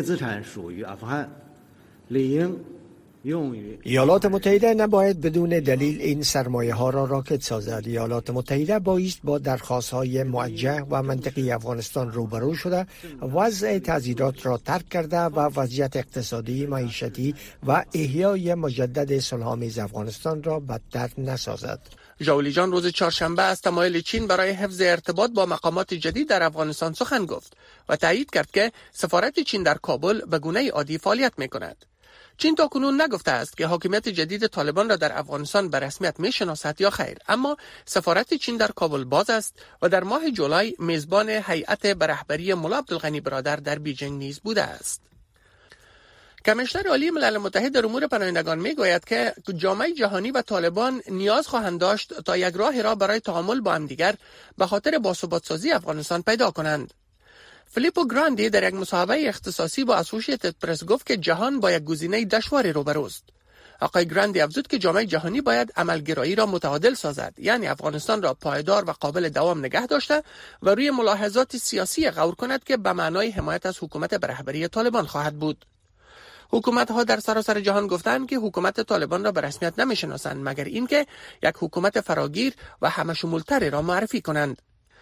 ایالات متحده نباید بدون دلیل این سرمایه ها را راکت سازد. ایالات متحده بایست با درخواست های موجه و منطقی افغانستان روبرو شده، وضع تعزیرات را ترک کرده و وضعیت اقتصادی، معیشتی و احیای مجدد صلح‌آمیز افغانستان را بدتر نسازد. ژائو لیجان روز چهارشنبه از تمایل چین برای حفظ ارتباط با مقامات جدید در افغانستان سخن گفت و تایید کرد که سفارت چین در کابل به گونه عادی فعالیت می‌کند. چین تاکنون نگفته است که حاکمیت جدید طالبان را در افغانستان به رسمیت میشناسد یا خیر، اما سفارت چین در کابل باز است و در ماه جولای میزبان هیئت به رهبری ملا عبدالغنی برادر در بیجینگ نیز بوده است. کمیشنر عالی ملل متحد در امور پناهندگان میگوید که جامعه جهانی و طالبان نیاز خواهند داشت تا یک راه را برای تعامل با همدیگر به خاطر باثبات‌سازی افغانستان پیدا کنند. فیلیپو گراندی در یک مصاحبه اختصاصی با اسوسییتد پرس گفت که جهان با یک گزینه دشواری روبروست. آقای گراندی افزود که جامعه جهانی باید عملگرایی را متعادل سازد، یعنی افغانستان را پایدار و قابل دوام نگه داشته و روی ملاحظات سیاسی غور کند که به معنای حمایت از حکومت به رهبری طالبان خواهد بود. حکومت‌ها در سراسر جهان گفتند که حکومت طالبان را به رسمیت نمی‌شناسند مگر اینکه یک حکومت فراگیر و همه‌شمول‌تری را معرفی کنند.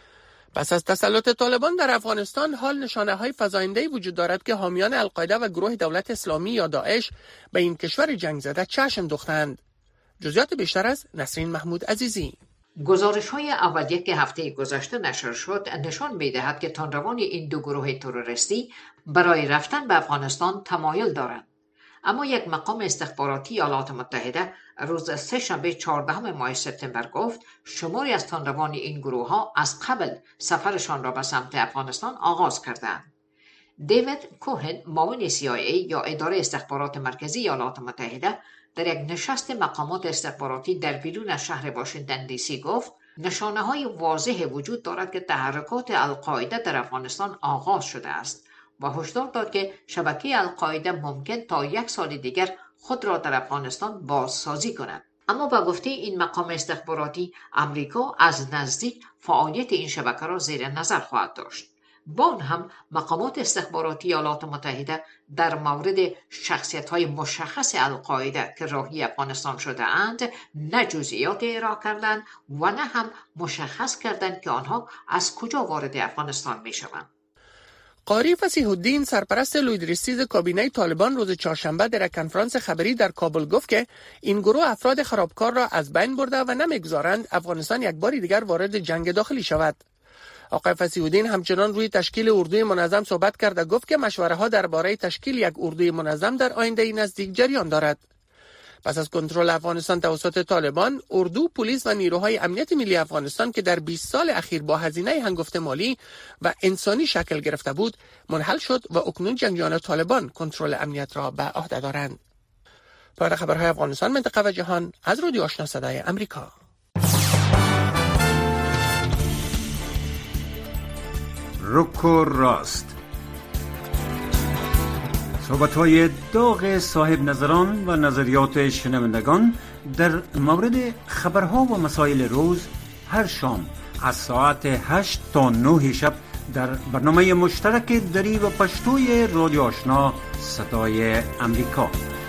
پس از تسلط طالبان در افغانستان حال نشانه‌های فزاینده‌ای وجود دارد که حامیان القاعده و گروه دولت اسلامی یا داعش به این کشور جنگ زده چشم دوختند. جزئیات بیشتر از نسرین محمود عزیزی. گزارش‌های اولیه که هفته گذشته نشر شد نشان می‌دهد که تندروان این دو گروه تروریستی برای رفتن به افغانستان تمایل دارند. اما یک مقام استخباراتی ایالات متحده روز سه شنبه چهاردهم ماه سپتامبر گفت شماری از تندروان این گروه ها از قبل سفرشان را به سمت افغانستان آغاز کردند. دیوید کوهن معاون سی آی ای یا اداره استخبارات مرکزی ایالات متحده در یک نشست مقامات استخباراتی در بیرون از شهر واشنگتن دی سی گفت نشانه های واضح وجود دارد که تحرکات القاعده در افغانستان آغاز شده است و هشدار داد که شبکه القاعده ممکن تا یک سال دیگر خود را در افغانستان بازسازی کند. اما با گفته این مقام استخباراتی امریکا از نزدیک فعالیت این شبکه را زیر نظر خواهد داشت. با آن هم مقامات استخباراتی ایالات متحده در مورد شخصیت‌های مشخص القاعده که راهی افغانستان شده اند نه جزئیات ارائه کردند و نه هم مشخص کردند که آنها از کجا وارد افغانستان می‌شوند. قاری فصیح الدین سرپرست لویدریستیز کابینه طالبان روز چهارشنبه در کنفرانس خبری در کابل گفت که این گروه افراد خرابکار را از بین برده و نمیگذارند افغانستان یک بار دیگر وارد جنگ داخلی شود. آقای فصیح الدین همچنان روی تشکیل اردوی منظم صحبت کرد و گفت که مشوره ها درباره تشکیل یک اردوی منظم در آینده نزدیک جریان دارد. پس از کنترل افغانستان توسط طالبان، اردو، پلیس و نیروهای امنیت ملی افغانستان که در بیست سال اخیر با هزینه هنگفت مالی و انسانی شکل گرفته بود، منحل شد و اکنون جنگیان طالبان کنترل امنیت را به عهده دارند. پایان خبرهای افغانستان، منطقه و جهان از رادیو آشنا صدای امریکا. رک و راست، صحبت‌های داغ صاحب نظران و نظریات شنوندگان در مورد خبرها و مسائل روز هر شام از ساعت هشت تا نه شب در برنامه مشترک دری و پشتوی رادیو آشنا صدای امریکا.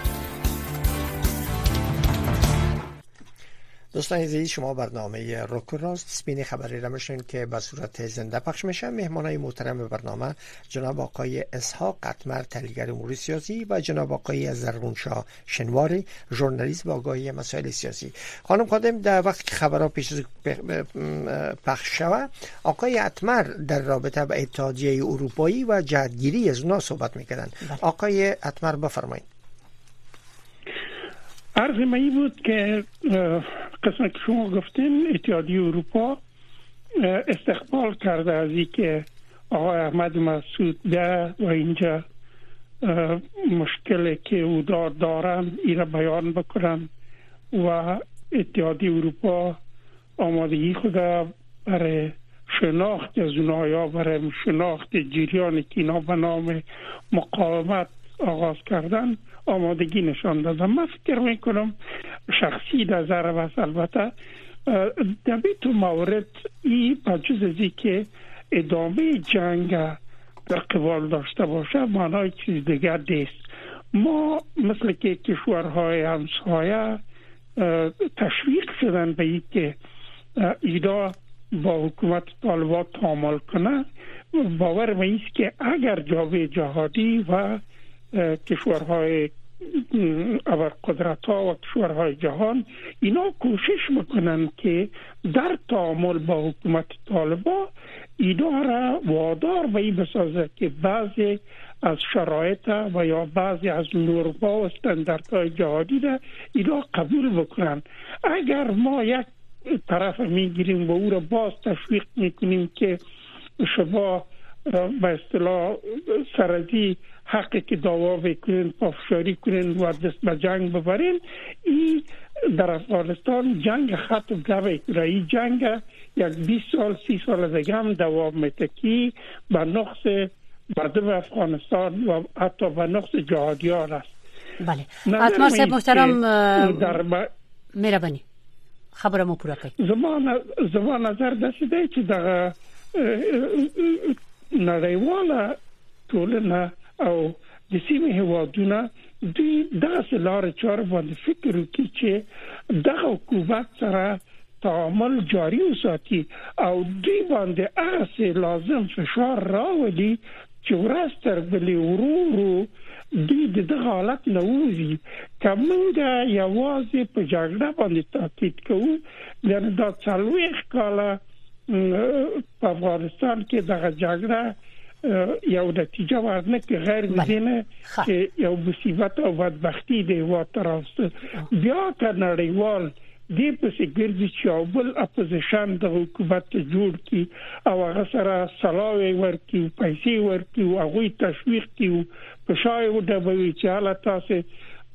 دوستان عزیز، شما برنامه رک و راست سپین خبری را میشنید که به صورت زنده پخش میشه. مهمانای محترم برنامه جناب آقای اسحاق قطمر، تحلیلگر امور سیاسی، و جناب آقای زرغونشاه شنواری، ژورنالیست با آگاهی مسائل سیاسی. خانم خادم، در وقت که خبرها پیش پخش شود، آقای قطمر در رابطه با اتحادیه اروپایی و جهتگیری از اونا صحبت میکردن. آقای قطمر بفرمایید. عرض می بود که قسم که شما گفتین اتحادیه اروپا استقبال کرده از این که آقای احمد مسعود ده و اینجا مشکلی که او دارن این را بیان بکنن و اتحادیه اروپا آمادگی خود برای شناخت از اونها یا برای شناخت جریان که اینا به نام مقاومت آغاز کردن آمادگی نشان دادم. من فکر میکنم شخصی نظر بس البته در بیتو مورد ای بجز ازی که ادامه جنگ در قبال داشته باشه معنای چیز دیگر دیست. ما مثل که کشورهای همسایه تشویق شدن به ای که ایدا با حکومت طالبان تعامل کنه. باور می است که اگر جامعه جهادی و کشورهای ابرقدرت ها و کشورهای جهان اینا کوشش میکنن که در تعامل با حکومت طالبان اینا را وادار به این بسازه که بعضی از شرایط و یا بعضی از نورما و استانداردهای جهادی را اینا قبول بکنن. اگر ما یک طرف میگیریم و او را باز تشویق میکنیم که شما به اصطلاح سرزی حقی که دعوا بکنین پافشاری کنین و دست به جنگ ببرین، این در افغانستان جنگ ختم نمیکنه. این جنگ یک بیست سال سی سال دیگه هم دوام میده که به نقص مردم افغانستان و حتی به نقص جهادیان است. بله اتمر صاحب محترم در ب... مهربانی خبرمو پوره کړئ. زما زما نظر داسې دی چې دغه نړیواله ټولنه او د سیمې هیوادونه دوی داسې لارې چارې باندې فکر وکړي چې دغه حکومت سره تعامل جاری وساتي او دوی باندې هغه لازم فشار راوړي چې ورځ تر بلې ورو ورو دوی د دغه حالت نه وځي. کومه یوازې په جګړه باندې تاکید کوو یعنی دا څلوېښت کاله په افغانستان کې دغه جګړه یو نتیجه ورنکړي غیر ممکنه چې یو مصیبت او بدبختی دی وته راوسته. بیا که نړیوال دی په سګرځي چې یو بل اپوزیشن د حکومت جوړ کی او هغه سره سلاوي ورکي پیسې ورکي او هغه تشویق کی په شای د بوي چې حالت تاسو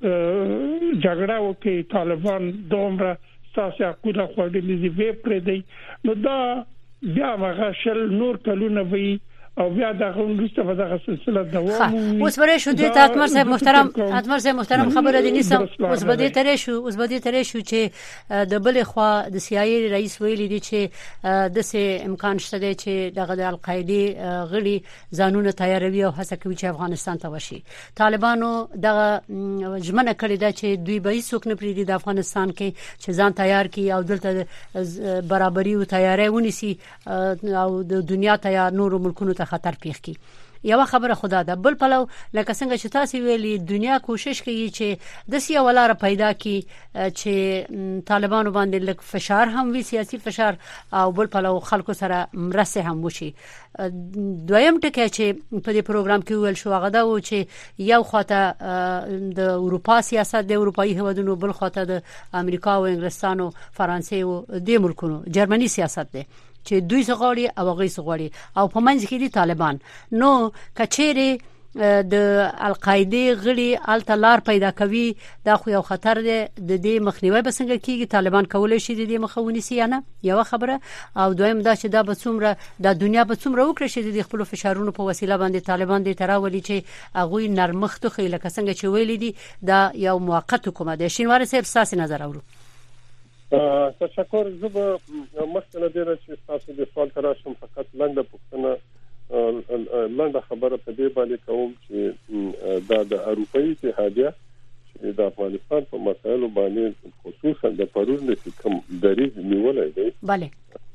جګړه وکي طالبان دومره تاسو عقوده خوړلې دي به پرې دی نو دا بیا هغه شل نور کلونه وي او بیا دغه وروسته به دغه سلسله دوام اوس برای شو دې اتمر صاحب محترم اتمر صاحب محترم خبره دي نیسم اوس به دې ترې شو اوس به دې ترې شو چې د بل خوا د سی آی رئیس ویلي دي چې د سه امکان شته دی چې دغه د القاعده غړي ځانونه تیاروي او هڅه کوي چې افغانستان ته وشي. طالبانو دغه ژمنه کړې ده چې دوی به هیڅوک نه پریږدي د افغانستان کې چې ځان تیار کړي او دلته برابرۍ او تیاری ونیسي او د دنیا ته نور ملکونو ته خطر پیښ کی. یو خبره خدا ده بل پلو لکه څنګه چې تاسو ویلي دنیا کوشش کوي چې د سیاسي ولاره پیدا کی چې طالبانو باندې لک فشار هم وی سیاسي فشار او بل پلو خلکو سره مرسته هم وشي. دویم ټکی چې په دې پروګرام کې ویل شو هغه دا و چې یو خواته د اروپا سیاست د اروپאי هیوادونو بل خواته د امریکا او انګلستان او فرانسې او د ملکونو جرمني سیاست ده چې دوی څغړي او غي څغړي او په منځ کې دي طالبان. نو کچېره د القاعده غړي التلار پیدا کوي دا خو یو خطر دی د دې مخنیوي بسنګ کیږي طالبان کولای شي د دې مخاوني سیانه یو خبره او دویم دا چې دا به څومره د دنیا به څومره وکړي چې د خپل فشارونو په وسیله باندې طالبان دې تراولي چې هغه نرمخت خو لکه څنګه چې ویل دي دا یو موقت حکومت دی. شینوار صاحب ساسي نظر اورو. تشکر. زه به مخکې له دې چې تاسو د سوال تراشم فقط لنډه پوښتنه لنډه خبره په دې باندې کوم چې دا د اروپאי اتحادیه چې د افغانستان په مسایلو باندې خصوصا د پرون د کوم دریځ نیولای دی bale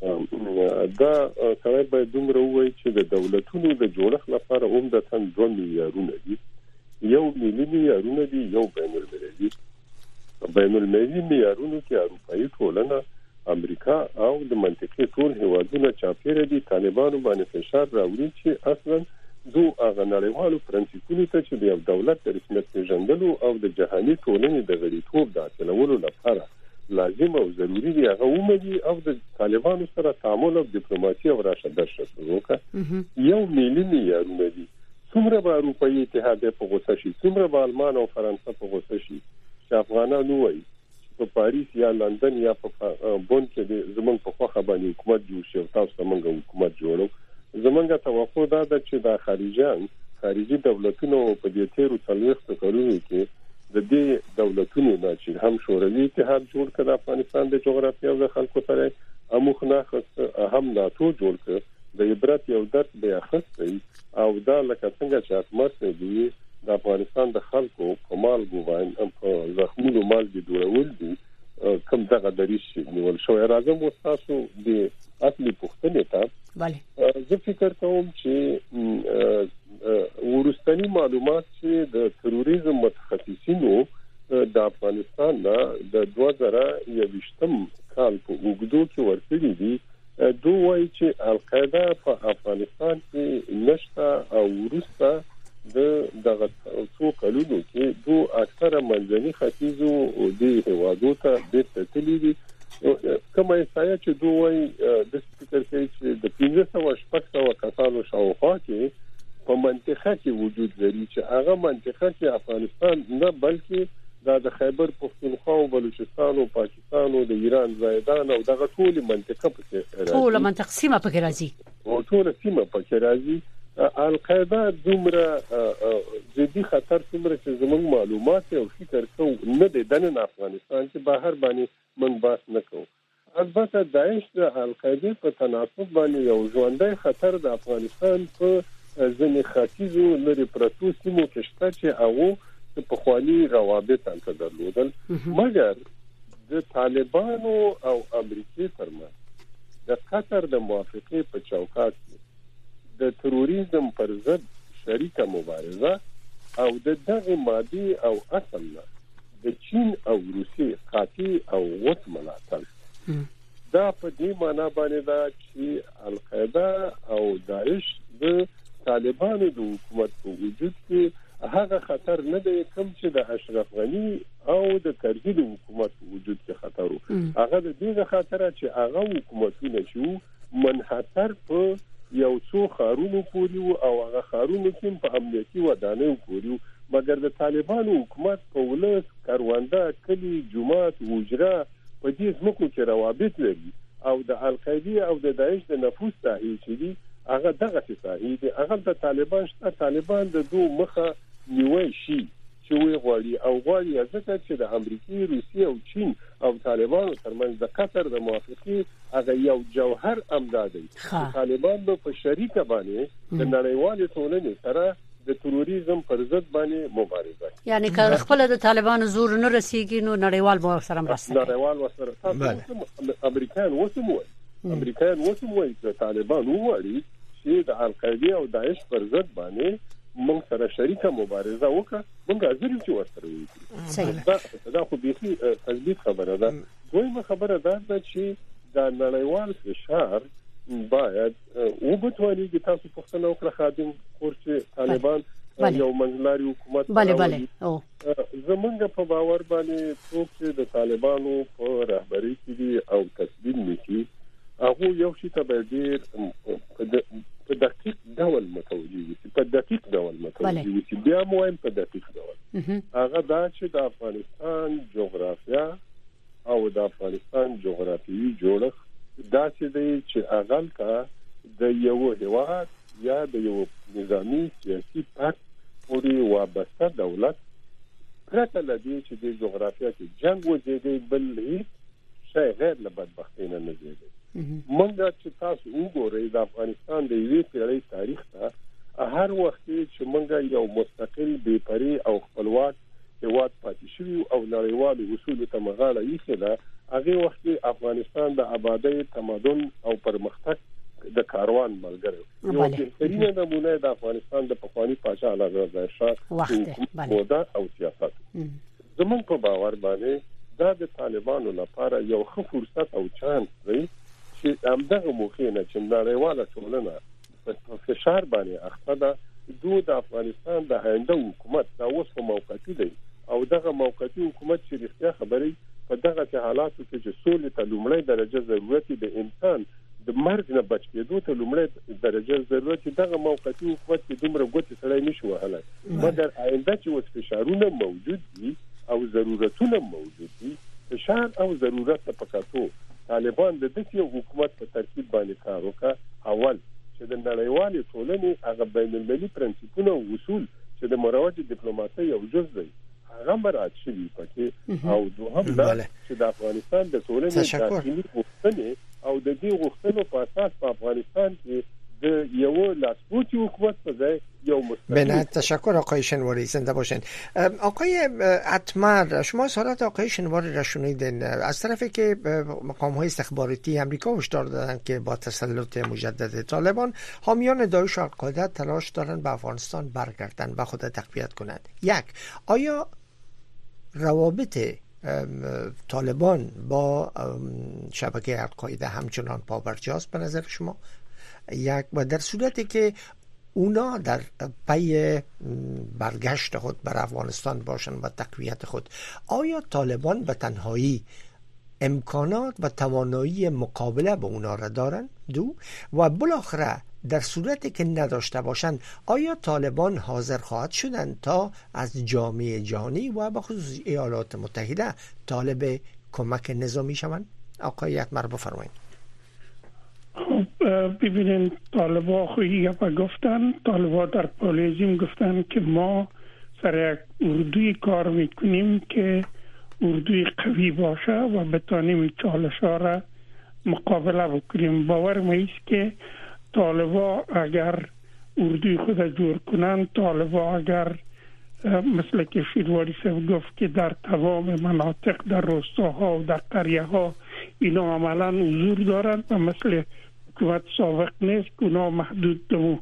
دا سره به دومره وایي چې د دولتونو د جوړښت لپاره عمدتاً دوه میلیارډونه دي. یو ملي میلیارډونه دي یو بین المللي. بین المللي معیارونو کې اروپאי ټولنه امریکا او د منطقې ټول هیوادونه چاپیره دي طالبانو باندې فشار راوړي چې اصلا دو هغه نړیوالو پرنسپونو ته چې د یو دولت د رسمیت پیژندلو او د جهاني ټولنې د غړیتوب د حاصلولو لپاره لازم او ضروری دي هغه ومني او د طالبانو سره تعامل او ډیپلوماسي او راشه درشه وکړي. یو ملي معیارونه دي. څومره به اروپאי اتحاد په غوسه شي څومره به آلمان او فرانسه په غوسه شي افغانانو وایي په پاریس یا لندن یا په بون کې زمونږ په خوخه باندې حکومت جوړ شي او تاسو موږ حکومت جوړو. زمونږ توقع دا ده چې د خارجيان خارجي دولتونو په دې تیرو څلوېښت کلونو کې د دې دولتونو نه چې هم شوروي اتحاد جوړ کړ د افغانستان د جغرافیې او د خلکو سره امخنه هم ناتو جوړ کړ د عبرت یو درس به اخستي او دا لکه څنګه چې اتمر دی د افغانستان د خلکو په مال ګوان په زخمونو مال دي ډورول دي کوم دغه دریشي نیول شو. راځم تاسو د اصلي پوښتنې ته. bale زه فکر کوم چې ورستنی معلومات چې د تروریزم متخصصینو د افغانستان د دوه زره یوویشتم کال په وګړو کې ورسېدي دي. دوی وایي چې القاعده په افغانستان کې نشته او ورسته د دغه څو کلونو کې دوه اکثره منځني ختیځو او د هوادو ته د تتلی دي. کومه سایه چې دوی وایي د فکر کوي چې د پنځه سوه شپږ سوه کسانو شاوخوا کې په منطقه کې وجود لري چې هغه منطقه کې افغانستان نه بلکې دا د خیبر پختونخوا او بلوچستان او پاکستان او د ایران زایدان او دغه ټول منطقه پکې ټول منطقه سیمه پکې راځي او ټول سیمه پکې راځي. القاعده دومره جدي خطر څومره چې زموږ معلومات او فکر کوو نه د دنن افغانستان چې بهر باندې من باس نه کوو. البته داعش د القاعده په تناسب باندې یو ژوندۍ خطر د افغانستان په ځینې ختیځو لري پرتو سیمو کې شته چې هغه په خواني روابط انته درلودل، مګر د طالبانو او امریکای ترمنځ د قطر د موافقې په چوکاټ کې د تروریزم پر ضد شریکه مبارزه او د دغه مادي او اصل د چین او روسیې قاطع او وط ملاتړ دا په دې معنی باندې دا چې القاعده او داعش د طالبانو د حکومت په وجود کې هغه خطر نه دی کوم چې د اشرف غنی او د کرزي د حکومت په وجود کې خطر وو. هغه د دې خطر چې هغه حکومتونه چې منحصر په یو څو خارونو پوري او هغه خارونو کې په امنیتي ودانیو پوري، مګر د طالبانو حکومت په ولس کاروانده کلی جماعت وجره په دې ځمکو کې روابط لري او د القاعده او د داعش د نفوذ ساحې چې دي هغه دغه ساحې دي. هغه د طالبان شته طالبان د دوه مخه نیوي شي چې وی غواړي او غواړي ځکه چې د امریکای، روسیې او چین او طالبانو ترمنځ د قطر د موافقې هغه یو جوهر امداد دی. طالبان په شریکه باندې د نړیوال ټولنې سره د تروریزم پر ضد باندې مبارزه، یعنی که خپل د طالبانو زور نه رسیږي نو نړیوال به سره مرسته کوي. نړیوال وسره تاسو امریکایان وسموي امریکایان وسموي چې طالبان وایي چې د القاعده او داعش پر ضد باندې موږ سره شریکه مبارزه وکړه، موږ حاضر یو چې ورسره وکړو. دا دا خو به تثبیت خبره ده. دویمه خبره ده چې دا نړیوال فشار باید او بتواني چې تاسو پښتنه وکړه خادم خورشي طالبان یو منځلاري حکومت بله بله او زمونږ په باور باندې څوک چې د طالبانو په رهبری کې دي او تسلیم نشي هغه یو شي ته ډیر په دقیق ډول متوجي وي په دقیق ډول متوجي وي چې بیا مو هم په دقیق ډول هغه دا چې د افغانستان جغرافیا او د افغانستان جغرافیوي جوړښت دا چې دی چې اغل کا د یو هیواد یا د یو نظامی سیاسي پاک پورې وابسته دولت پرته لدی چې د جغرافیا کې جنگ وځي بل هیڅ شی غیر له بدبختی نه نه دی. موږ چې تاسو وګورئ د افغانستان د یوې پیړۍ تاریخ ته هر وخت چې موږ یو مستقل بې پرې او خپلواک هیواد پاتې شو او نړیوالو اصولو ته مغاړه ایښې ده، هغه وخت افغانستان د آبادی تمدن او پرمختګ د کاروان ملګری یو بهترینه نمونه د افغانستان د پخوانی پاچا اعلی رضا شاه موده او سیاست. زمون په باور باندې دا د طالبانو لپاره یو ښه فرصت او چانس دی چې همدغه موخه نه چې نړیواله ټولنه په فشار باندې اخته ده. دوی د افغانستان د آینده حکومت دا اوس په موقتی دی او دغه موقتی حکومت چې رښتیا خبري په دغه حالاتو کې چې سولې ته لومړی درجه ضرورت د انسان د مرګ نه بچ کېدو ته لومړی درجه ضرورت دغه موقتی حکومت چې دومره ګوتې سړی نشي وهلای، مګر آینده چې اوس فشارونه موجود دي او ضرورتونه موجود دي، فشار او ضرورت ته پکاتو طالبان د دې حکومت په ترکیب باندې کار وکړ. اول چې د نړیوالې ټولنې هغه بین المللي پرنسپونه او اصول چې د مروج ډیپلوماسي یو جز دی هغه مراعات شوي پکې، او دوهم دا چې د افغانستان د ټولنې داخلي غوښتنې او د دې غوښتنو په اساس په افغانستان کې د یو لاسپوتی حکومت په ځای یو مستقل. بله تشکر آقای شنواری، زنده باشین. آقای اتمر، شما اظهارات آقای شنواری را شنیدین از طرفی که مقام های استخباراتی امریکا هشدار دادن که با تسلط مجدد طالبان حامیان داعش و القاعده تلاش دارن به افغانستان برگردن و خود تقویت کنند. یک، آیا روابط طالبان با شبکه القاعده همچنان پابرجاست به نظر شما؟ یک، و در صورتی که اونا در پی برگشت خود بر افغانستان باشن و تقویت خود، آیا طالبان به تنهایی امکانات و توانایی مقابله با اونا را دارن؟ دو، و بالاخره در صورتی که نداشته باشند آیا طالبان حاضر خواهد شدند تا از جامعه جهانی و به خصوص ایالات متحده طالب کمک نظامی شوند؟ آقای اکمر بفرمایید. خب ببینید، طالبا خویی گفت گفتن طالبا در پالیزیم گفتن که ما سر یک اردوی کار میکنیم که اردوی قوی باشه و بتانیم چالش ها را مقابله بکنیم. باور میست که طالبا اگر اردوی خود جور کنند، طالبا اگر مثل که شیروانی صاحب گفت که در تمام مناطق، در روستاها و در قریه ها اینا عملا حضور دارند و مثل حکومت سابق نیست که اونا محدود دو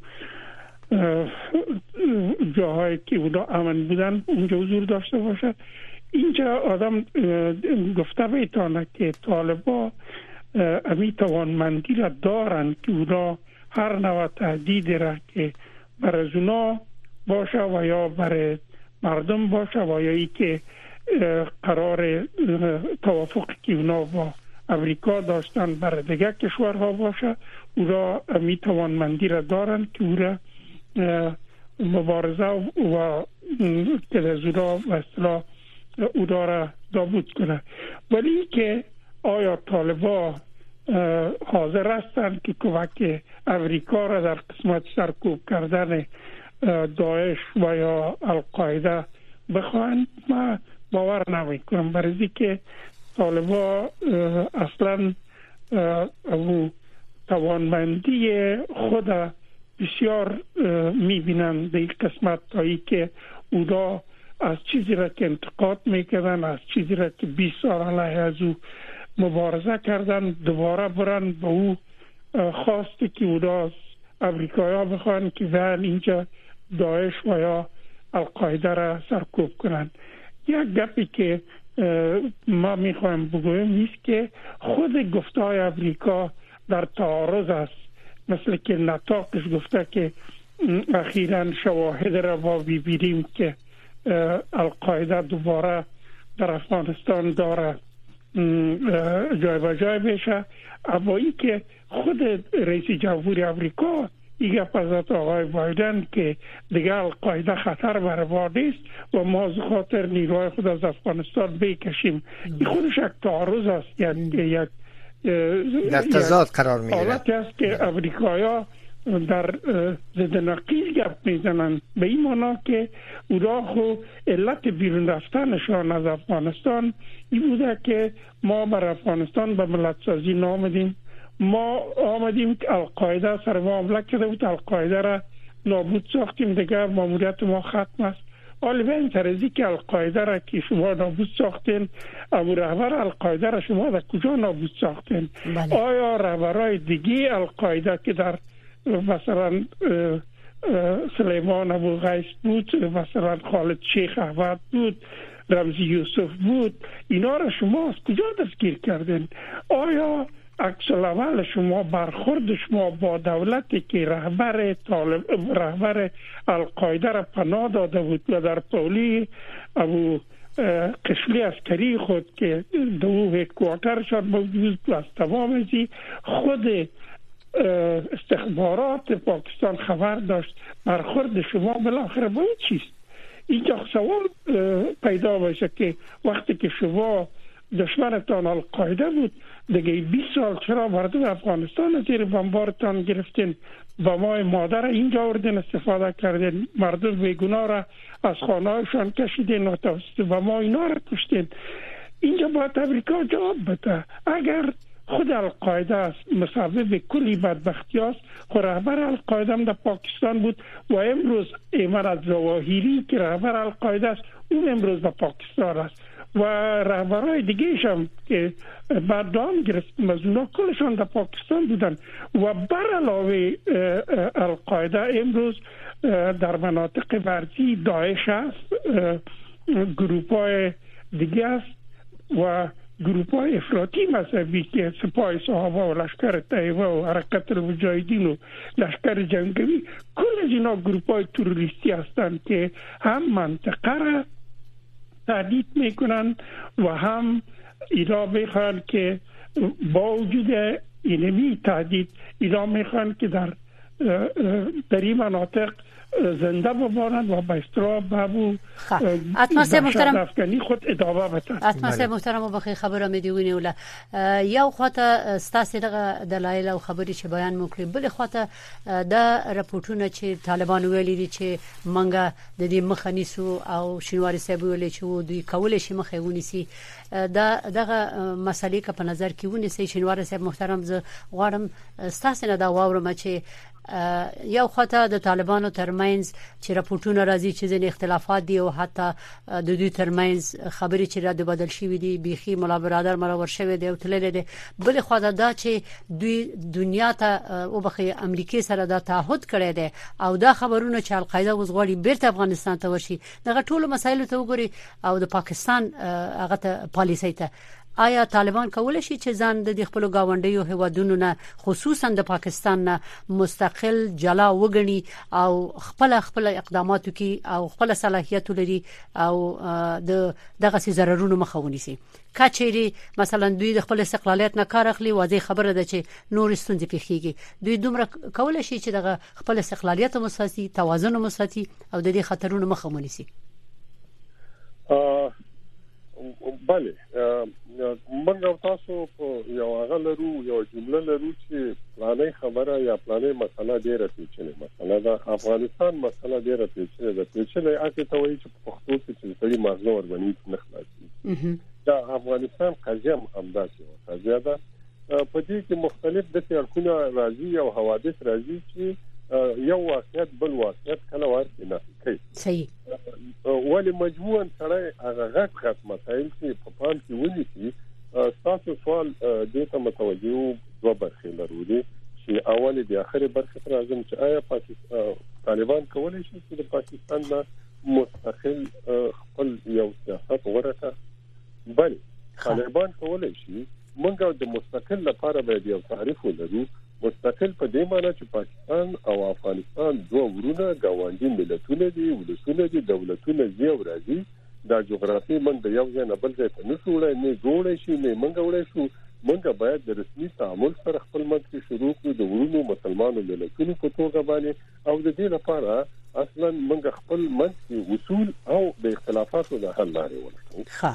جاهایی که اونا امن بودن اونجا حضور داشته باشه. اینجا آدم گفته بیتانه که طالبا امی توانمندی را دارند که اونا هر نوع تهدید را که برای اونا باشه و یا برای مردم باشه و یا ای که قرار توافق که اونا با امریکا داشتن برای دیگه کشورها باشه، اونا امی توانمندی را دارند که اونا مبارزه و که از اونا و اصطلاح اونا را نابود کنه. ولی که آیا طالبا حاضر هستند که کمک امریکا را در قسمت سرکوب کردن داعش و یا القاعده بخواهند؟ ما باور نمی کنم، برای که طالبا اصلا توانمندی خود بسیار میبینند در قسمت تایی که اونا از چیزی را که انتقاد میکردن، از چیزی را که بیست سال علیه از او مبارزه کردن، دوباره برن به او خواسته که اونا از امریکایی ها بخوان که وین اینجا داعش و یا القاعده را سرکوب کنن. یک گپی که ما میخوایم بگویم نیست که خود گفته های امریکا در تعارض است، مثل که نطاقش گفته که اخیراً شواهد را ما ببینیم که القاعده دوباره در افغانستان داره جای به جای بشه. اما این که خود رئیس جمهوری امریکا ایگه پزت آقای بایدن که دیگه القاعده خطر بر ما نیست و ما از خاطر نیروهای خود از افغانستان بکشیم، این خودش یک تعارض است، یعنی یک در تضاد قرار میگیره. حالتی است که امریکایا در ضد نقیض گپ میزنن، به این معنا که اونا خو علت بیرون رفتنشان از افغانستان این بوده که ما بر افغانستان به ملت سازی نامدیم، ما آمدیم که القاعده سر ما حمله کرده بود، القاعده را نابود ساختیم، دیگر ماموریت ما ختم است. حالا به این طرزی که القاعده را که شما نابود ساختین، ابو رهبر القاعده را شما در کجا نابود ساختین؟ بله. آیا رهبرای دیگه القاعده که در مثلا سلیمان ابو غیث بود، مثلا خالد شیخ احمد بود، رمزی یوسف بود، اینا را شما از کجا دستگیر کردین؟ آیا عکس العمل شما، برخورد شما با دولتی که رهبر طالب رهبر القاعده را پناه داده بود و در پولی ابو قشلی عسکری خود که دو هدکوارترشان موجود بود، از تمام ازی خود استخبارات پاکستان خبر داشت، برخورد شما بالاخره با این چیست؟ اینجا سوال پیدا بشه که وقتی که شما دشمنتان القاعده بود دیگه بیست سال چرا مردم افغانستان زیر بمبارتان گرفتین و ما مادر اینجا آوردین استفاده کردین، مردم بیگناه را از خانه‌هایشان کشیدین و توسط و ما اینا را کشتین؟ اینجا باید امریکا جواب بده. اگر خود القاعده مسبب کلی بدبختی است، خود رهبر القاعده هم در پاکستان بود و امروز ایمن الظواهری که رهبر القاعده است اون امروز در پاکستان است و رهبرهای دیگه‌اش هم که بعد دام گرفتیم از اونا کلشان در پاکستان بودن و بر علاوه القاعده امروز در مناطق ورزی داعش است، گروپ های دیگه است و گروپ های افراطی مذهبی که سپاه صحابه و لشکر طیبه و حرکت المجاهدین و لشکر جنگی، کل از اینا گروپ های تروریستی هستند که هم منطقه را تهدید میکنن و هم اینا میخوان که با وجود اینمی تهدید اینا میخوان که در در این مناطق زنده بمانند و به اصطلاح بابو اتماسه محترم افغانی خود ادامه بدن. اتماسه محترم وبخې خبره مې دی ونیوله. یو خواته ستاسو دغه دلایل او خبرې چې بیان مو کړې، بل خواته د رپورټونه چې طالبان ویلي دي چې منګه د دې مخه نیسو او شینواری صاحب ویلي چې دوی کولای شي مخه ونیسي. دا دغه مسلې که په نظر کې ونیسي شینواری صاحب محترم، زه غواړم ستاسو نه دا واورم چې یو خواته د طالبانو ترمنځ چې راپورټونه راځي چې ځینې اختلافات دي او حتی د دوی ترمنځ خبرې چې را بدل شي دي، بيخي مولا برادر مرور شوی دی او تللی دی. بل خواته دا چې دوی دنیا ته او بخي امریکای سره دا تعهد کړی دی او دا خبرونه چې القاعده وزغړي بیرته افغانستان ته ورشي، دغه ټولو مسایلو ته وګوري او د پاکستان هغه ته پالیسي ته آیا طالبان کولای شي چې ځان د خپل گاونډیو هیوادونو نه خصوصا د پاکستان نه مستقل جلا وګڼي او خپل خپل اقداماتو کې او خپل صلاحیت لري او د دغه سي ضررونو مخه ونیسي؟ کچېری مثلا دوی د خپل استقلالیت نه کار اخلي، واځي خبره ده چې نور ستونزې پیښیږي، دوی دومره کولای شي چې دغه خپل استقلالیت مساتي، توازن مساتي او د دې خطرونو مخه ونیسي؟ بله، موږ او تاسو په یو هغه لرو یو جمله لرو چې پلانې خبره یا پلانې مسله ډیره پیچلې مسله ده. افغانستان مسله ډیره پیچلې ده. پیچلې هغه ته وایي چې په پښتو کې چې سړي مغزو وربني نه خلاصي. دا افغانستان قضیه همداسې و قضیه ده. په دې کې مختلف د اړخونه راځي او حوادث راځي چې یو واقعیت بل واقعیت کله ورته نه کوي. صحیح. ولی مجموعاً سره هغه غټ غټ مسایل چې په پام کې ونیسي. تاسو سوال دې ته متوجه دوه برخې لرو دي چې اول د اخر برخه تر اعظم چې آیا پاکستان طالبان کولای شي چې د پاکستان نه مستقل خپل یو سیاست ورته؟ بله، طالبان کولای شي. موږ د مستقل لپاره باید یو تعریف ولرو. مستقل په دې معنی چې پاکستان او افغانستان دوه ورونه ګاونډي ملتونه دي، ولسونه دي، دولتونه دي او راځي. دا جغرافي من د یو ځای نه بل ځای ته نه شوړای نه جوړای شي نه منګ وړای شو. موږ باید د رسمي تعامل سره خپل منځ کې شروع کړو د ورونو مسلمانانو ملتونو په توګه باندې، او د دې لپاره اصلا موږ خپل منځ کې اصول او د اختلافاتو د حل لارې ولټوو.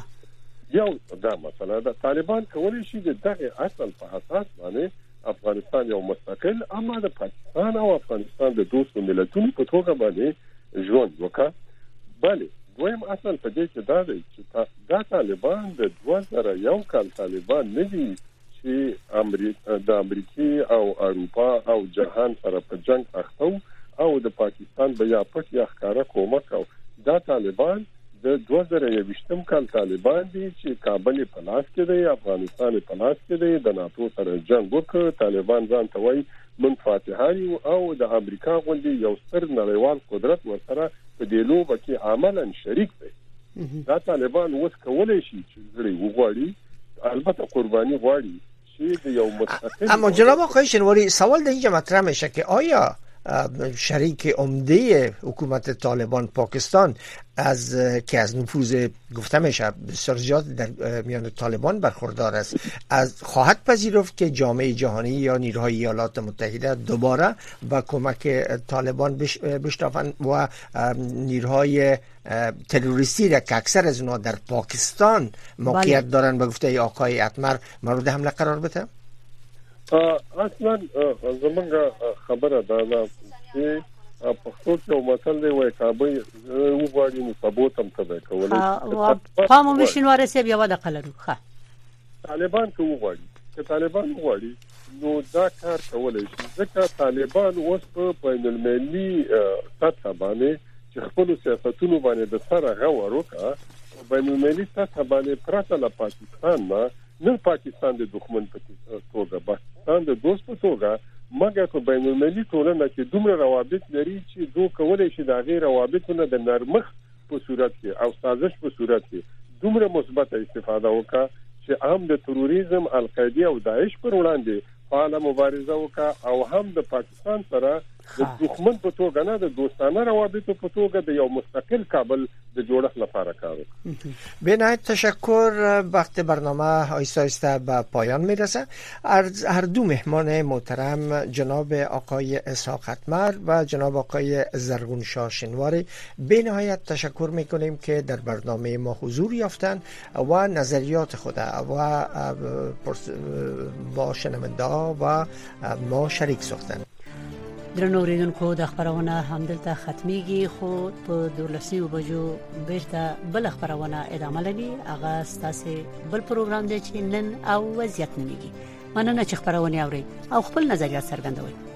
یو دا مسله ده. طالبان کولای شي د دغه اصل په اساس باندې افغانستان یو مستقل اما د پاکستان او افغانستان د دوستو ملتونو په توګه باندې ژوند وکړي. بله، دویم اصل په دې کې دا دی چې دا طالبان د دوه زره یو کال طالبان نه دي چې امریکا د امریکای او اروپا او جهان سره په جنگ اخته او د پاکستان بیا پټ یا ښکارا کومک او دا طالبان د دوه زره یوویشتم کال طالبان دي چې کابل په لاس کې دی، افغانستان په لاس کې دی، د ناتو سره جنگ وکړ. طالبان ځان ته وایي من فاتحان او د امریکا غوندي یو ستر نړیوال قدرت ورسره په دې لوبه کې عملاً شریک دی. دا طالبان اوس کولای شي چې زړی وغواړي، البته قرباني غواړي چې د یو مستقل. اما جناب آقای شینواری، سوال در اینجا مطرح میشه که آیا شریک عمده حکومت طالبان پاکستان از که از نفوذ گفته میشه بسیار زیاد در میان طالبان برخوردار است، از خواهد پذیرفت که جامعه جهانی یا نیروهای ایالات متحده دوباره با کمک طالبان بشتافند و نیروهای تروریستی را که اکثر از اونها در پاکستان موقعیت دارن به گفته آقای اتمر مورد حمله قرار بده؟ اصلا زمونږ خبره دا ده چې پښتو کې یو متل دی وایي کابل وغواړي نو ثبوت هم ته کولی. پام مو شینواری صاحب یو دقیقه لرو. ښه، طالبان که وغواړي که طالبان وغواړي نو دا کار کولی شي، ځکه طالبان اوس په بین المللي سطحه باندې چې خپلو سیاستونو باندې د سره غور وکړه، بین المللي سطحه باندې پرته له پاکستان نه نه پاکستان د دښمن په توګه پاکستان د دوست په توګه مګر په بین المللي ټولنه کې دومره روابط لري چې دوی کولای شي د غیر روابطونو د نرمښت په صورت کې او سازش په صورت کې دومره مثبت استفاده وکړي چې هم د تروریزم، القاعده او داعش پر وړاندې فعال مبارزه وکړي او هم د پاکستان سره د دښمن په توګه نه د دوستانه روابطو په توګه د یو مستقل کابل د جوړښت لپاره کار وکړي. به نهایت تشکر. وقت برنامه آیسته آیسته به پایان میرسه. هر دو مهمان محترم جناب آقای اسحاق اتمر و جناب آقای زرغونشاه شنواری به نهایت تشکر میکنیم که در برنامه ما حضور یافتند و نظریات خود و با شنونده و ما شریک ساختند. درنو اوریدونکو د خبرونه همدلته ختميږي خو په دولسیو بجو بیرته بل خبرونه ادامه لري. هغه ستاسو بل پروګرام دی چې نن او وضعیت نمیږي. مننه چې خبرونه اوري او خپل نظریات څرګندوي.